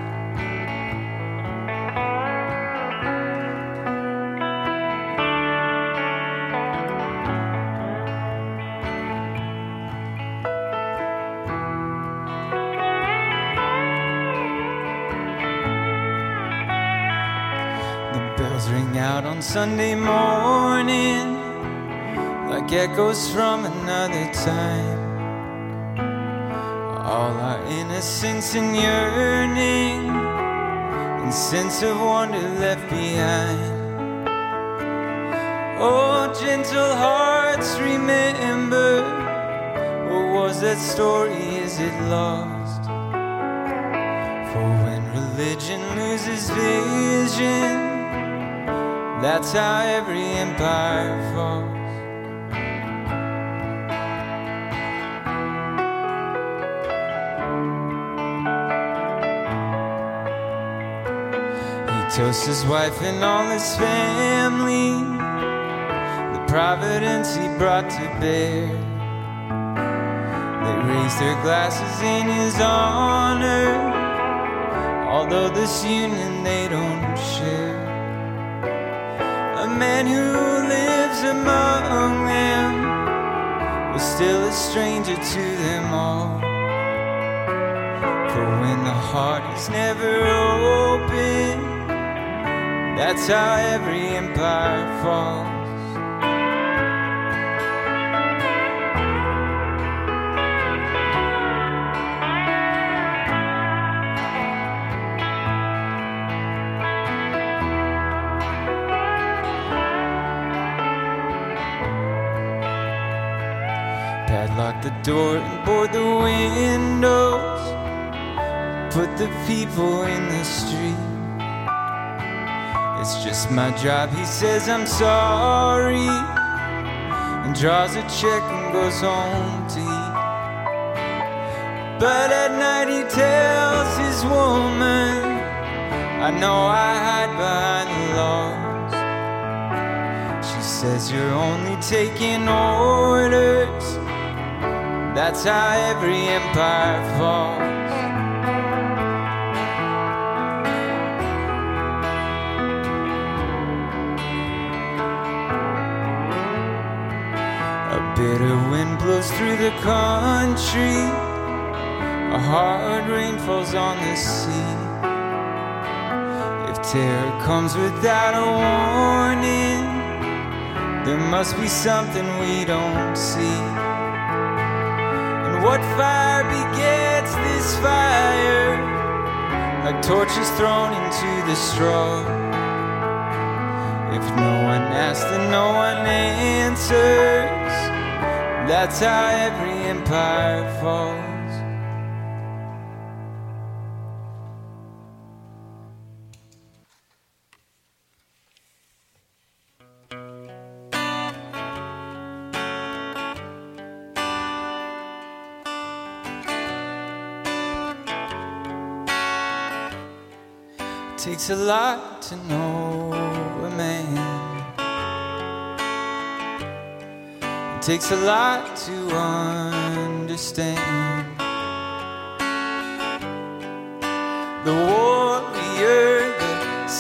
The bells ring out on Sunday morning like echoes from another time. All our innocence and yearning and sense of wonder left behind. Oh, gentle hearts, remember, what was that story, is it lost? For when religion loses vision, that's how every empire falls. Toasts his wife and all his family, the providence he brought to bear. They raise their glasses in his honor, although this union they don't share. A man who lives among them was still a stranger to them all. For when the heart is never open, that's how every empire falls. Padlock the door and board the windows, put the people in the street. It's just my job, he says I'm sorry, and draws a check and goes home to eat. But at night he tells his woman, I know I hide behind the laws. She says you're only taking orders, that's how every empire falls. A bitter wind blows through the country, a hard rain falls on the sea. If terror comes without a warning, there must be something we don't see. What fire begets this fire? Like torches thrown into the straw. If no one asks, then no one answers. That's how every empire falls. Takes a lot to know a man. It takes a lot to understand the warrior, the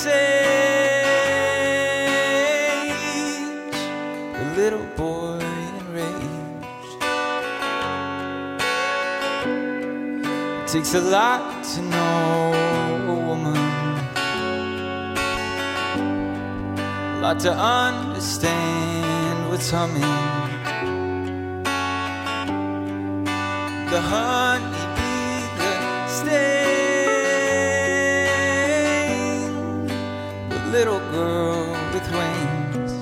sage, the little boy enraged. It takes a lot to know a woman, a lot to understand what's humming. The honeybee, the sting, the little girl with wings.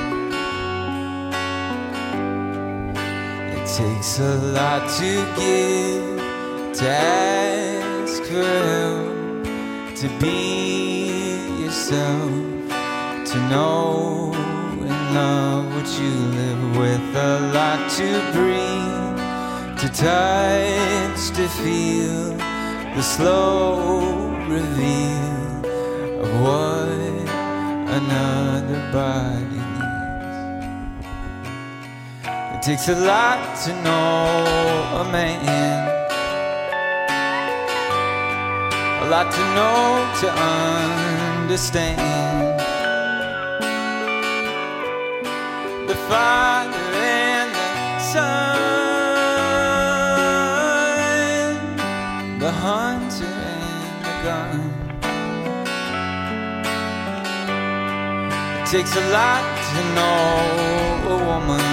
It takes a lot to give, to ask for help, to be yourself, to know and love what you live with. A lot to breathe, to touch, to feel the slow reveal of what another body needs. It takes a lot to know a man, a lot to know, to understand the Father and the Son, the hunter and the gun. It takes a lot to know a woman,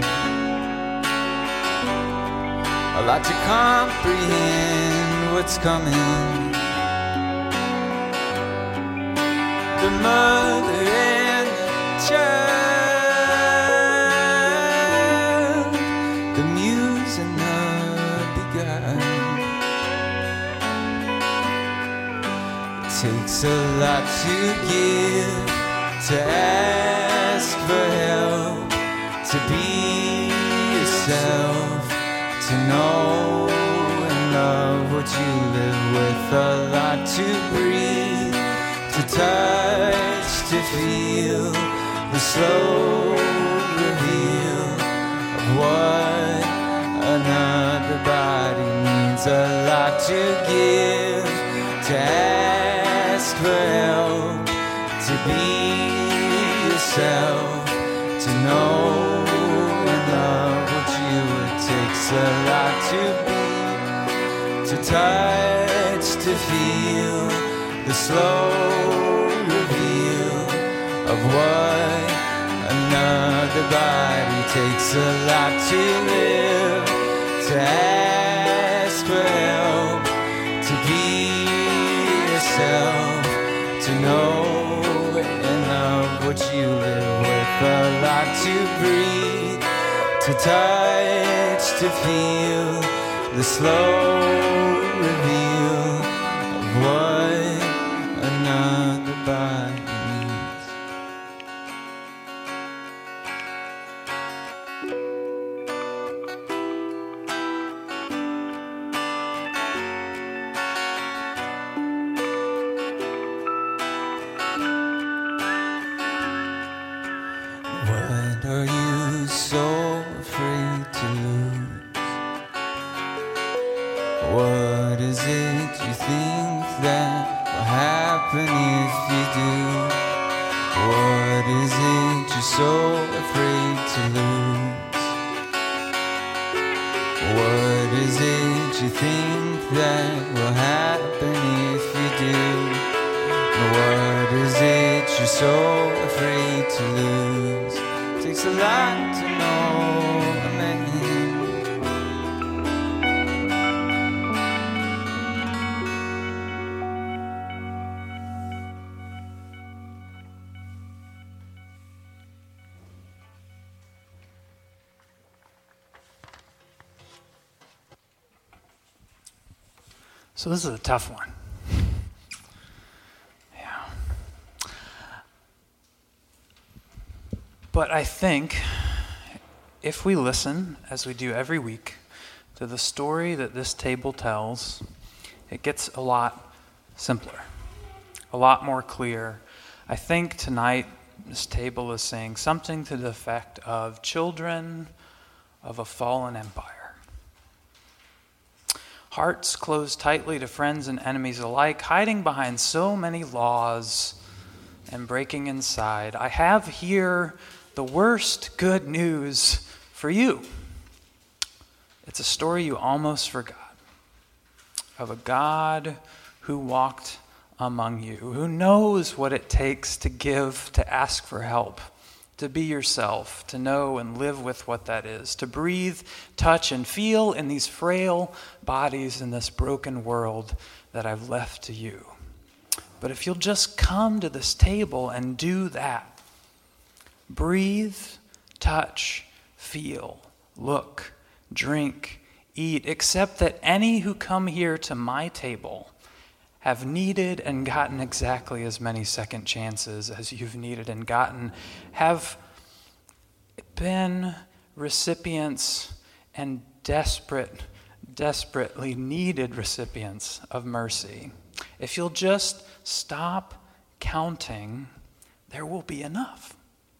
a lot to comprehend what's coming. The mother and the child, the muse and the beguiled. It takes a lot to give, to ask for help, to be yourself, to know and love what you live with. A lot to breathe, to touch, to feel the slow reveal of what another body needs. A lot to give, to ask for help, to be yourself, to know and love what you would a lot to be, to touch, to feel the slow reveal of what another body takes. A lot to live, to ask for help, to be yourself, to know and love what you live with. A lot to breathe, to touch, to feel the slow reveal of what another body needs. What are you so afraid to lose? What is it you think that will happen if you do? What is it you're so afraid to lose? What is it you think that will happen if you do? What is it you're so afraid to lose? Takes a lot to know a man. So this is a tough one. Yeah. But I think if we listen, as we do every week, to the story that this table tells, it gets a lot simpler, a lot more clear. I think tonight this table is saying something to the effect of children of a fallen empire. Hearts closed tightly to friends and enemies alike, hiding behind so many laws and breaking inside. I have here the worst good news for you. It's a story you almost forgot, of a God who walked among you, who knows what it takes to give, to ask for help, to be yourself, to know and live with what that is, to breathe, touch, and feel in these frail bodies in this broken world that I've left to you. But if you'll just come to this table and do that, breathe, touch, feel, look, drink, eat, except that any who come here to my table have needed and gotten exactly as many second chances as you've needed and gotten, have been recipients and desperately needed recipients of mercy. If you'll just stop counting, there will be enough.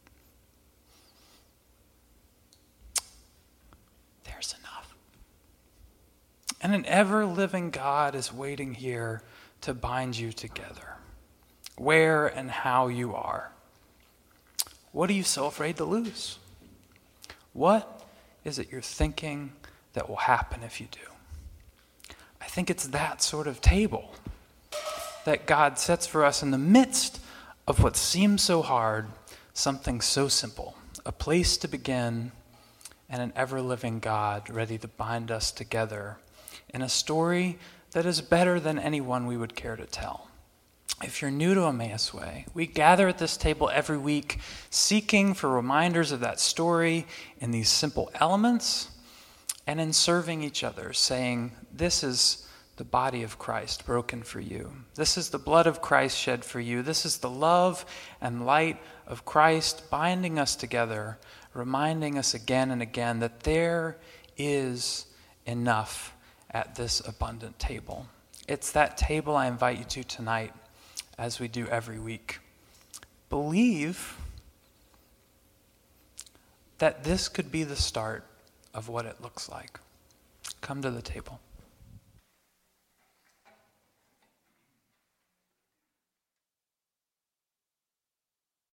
There's enough. And an ever-living God is waiting here to bind you together, where and how you are. What are you so afraid to lose? What is it you're thinking that will happen if you do? I think it's that sort of table that God sets for us in the midst of what seems so hard, something so simple, a place to begin, and an ever-living God ready to bind us together in a story that is better than any one we would care to tell. If you're new to Emmaus Way, we gather at this table every week seeking for reminders of that story in these simple elements and in serving each other, saying, this is the body of Christ broken for you. This is the blood of Christ shed for you. This is the love and light of Christ binding us together, reminding us again and again that there is enough at this abundant table. It's that table I invite you to tonight, as we do every week. Believe that this could be the start of what it looks like. Come to the table.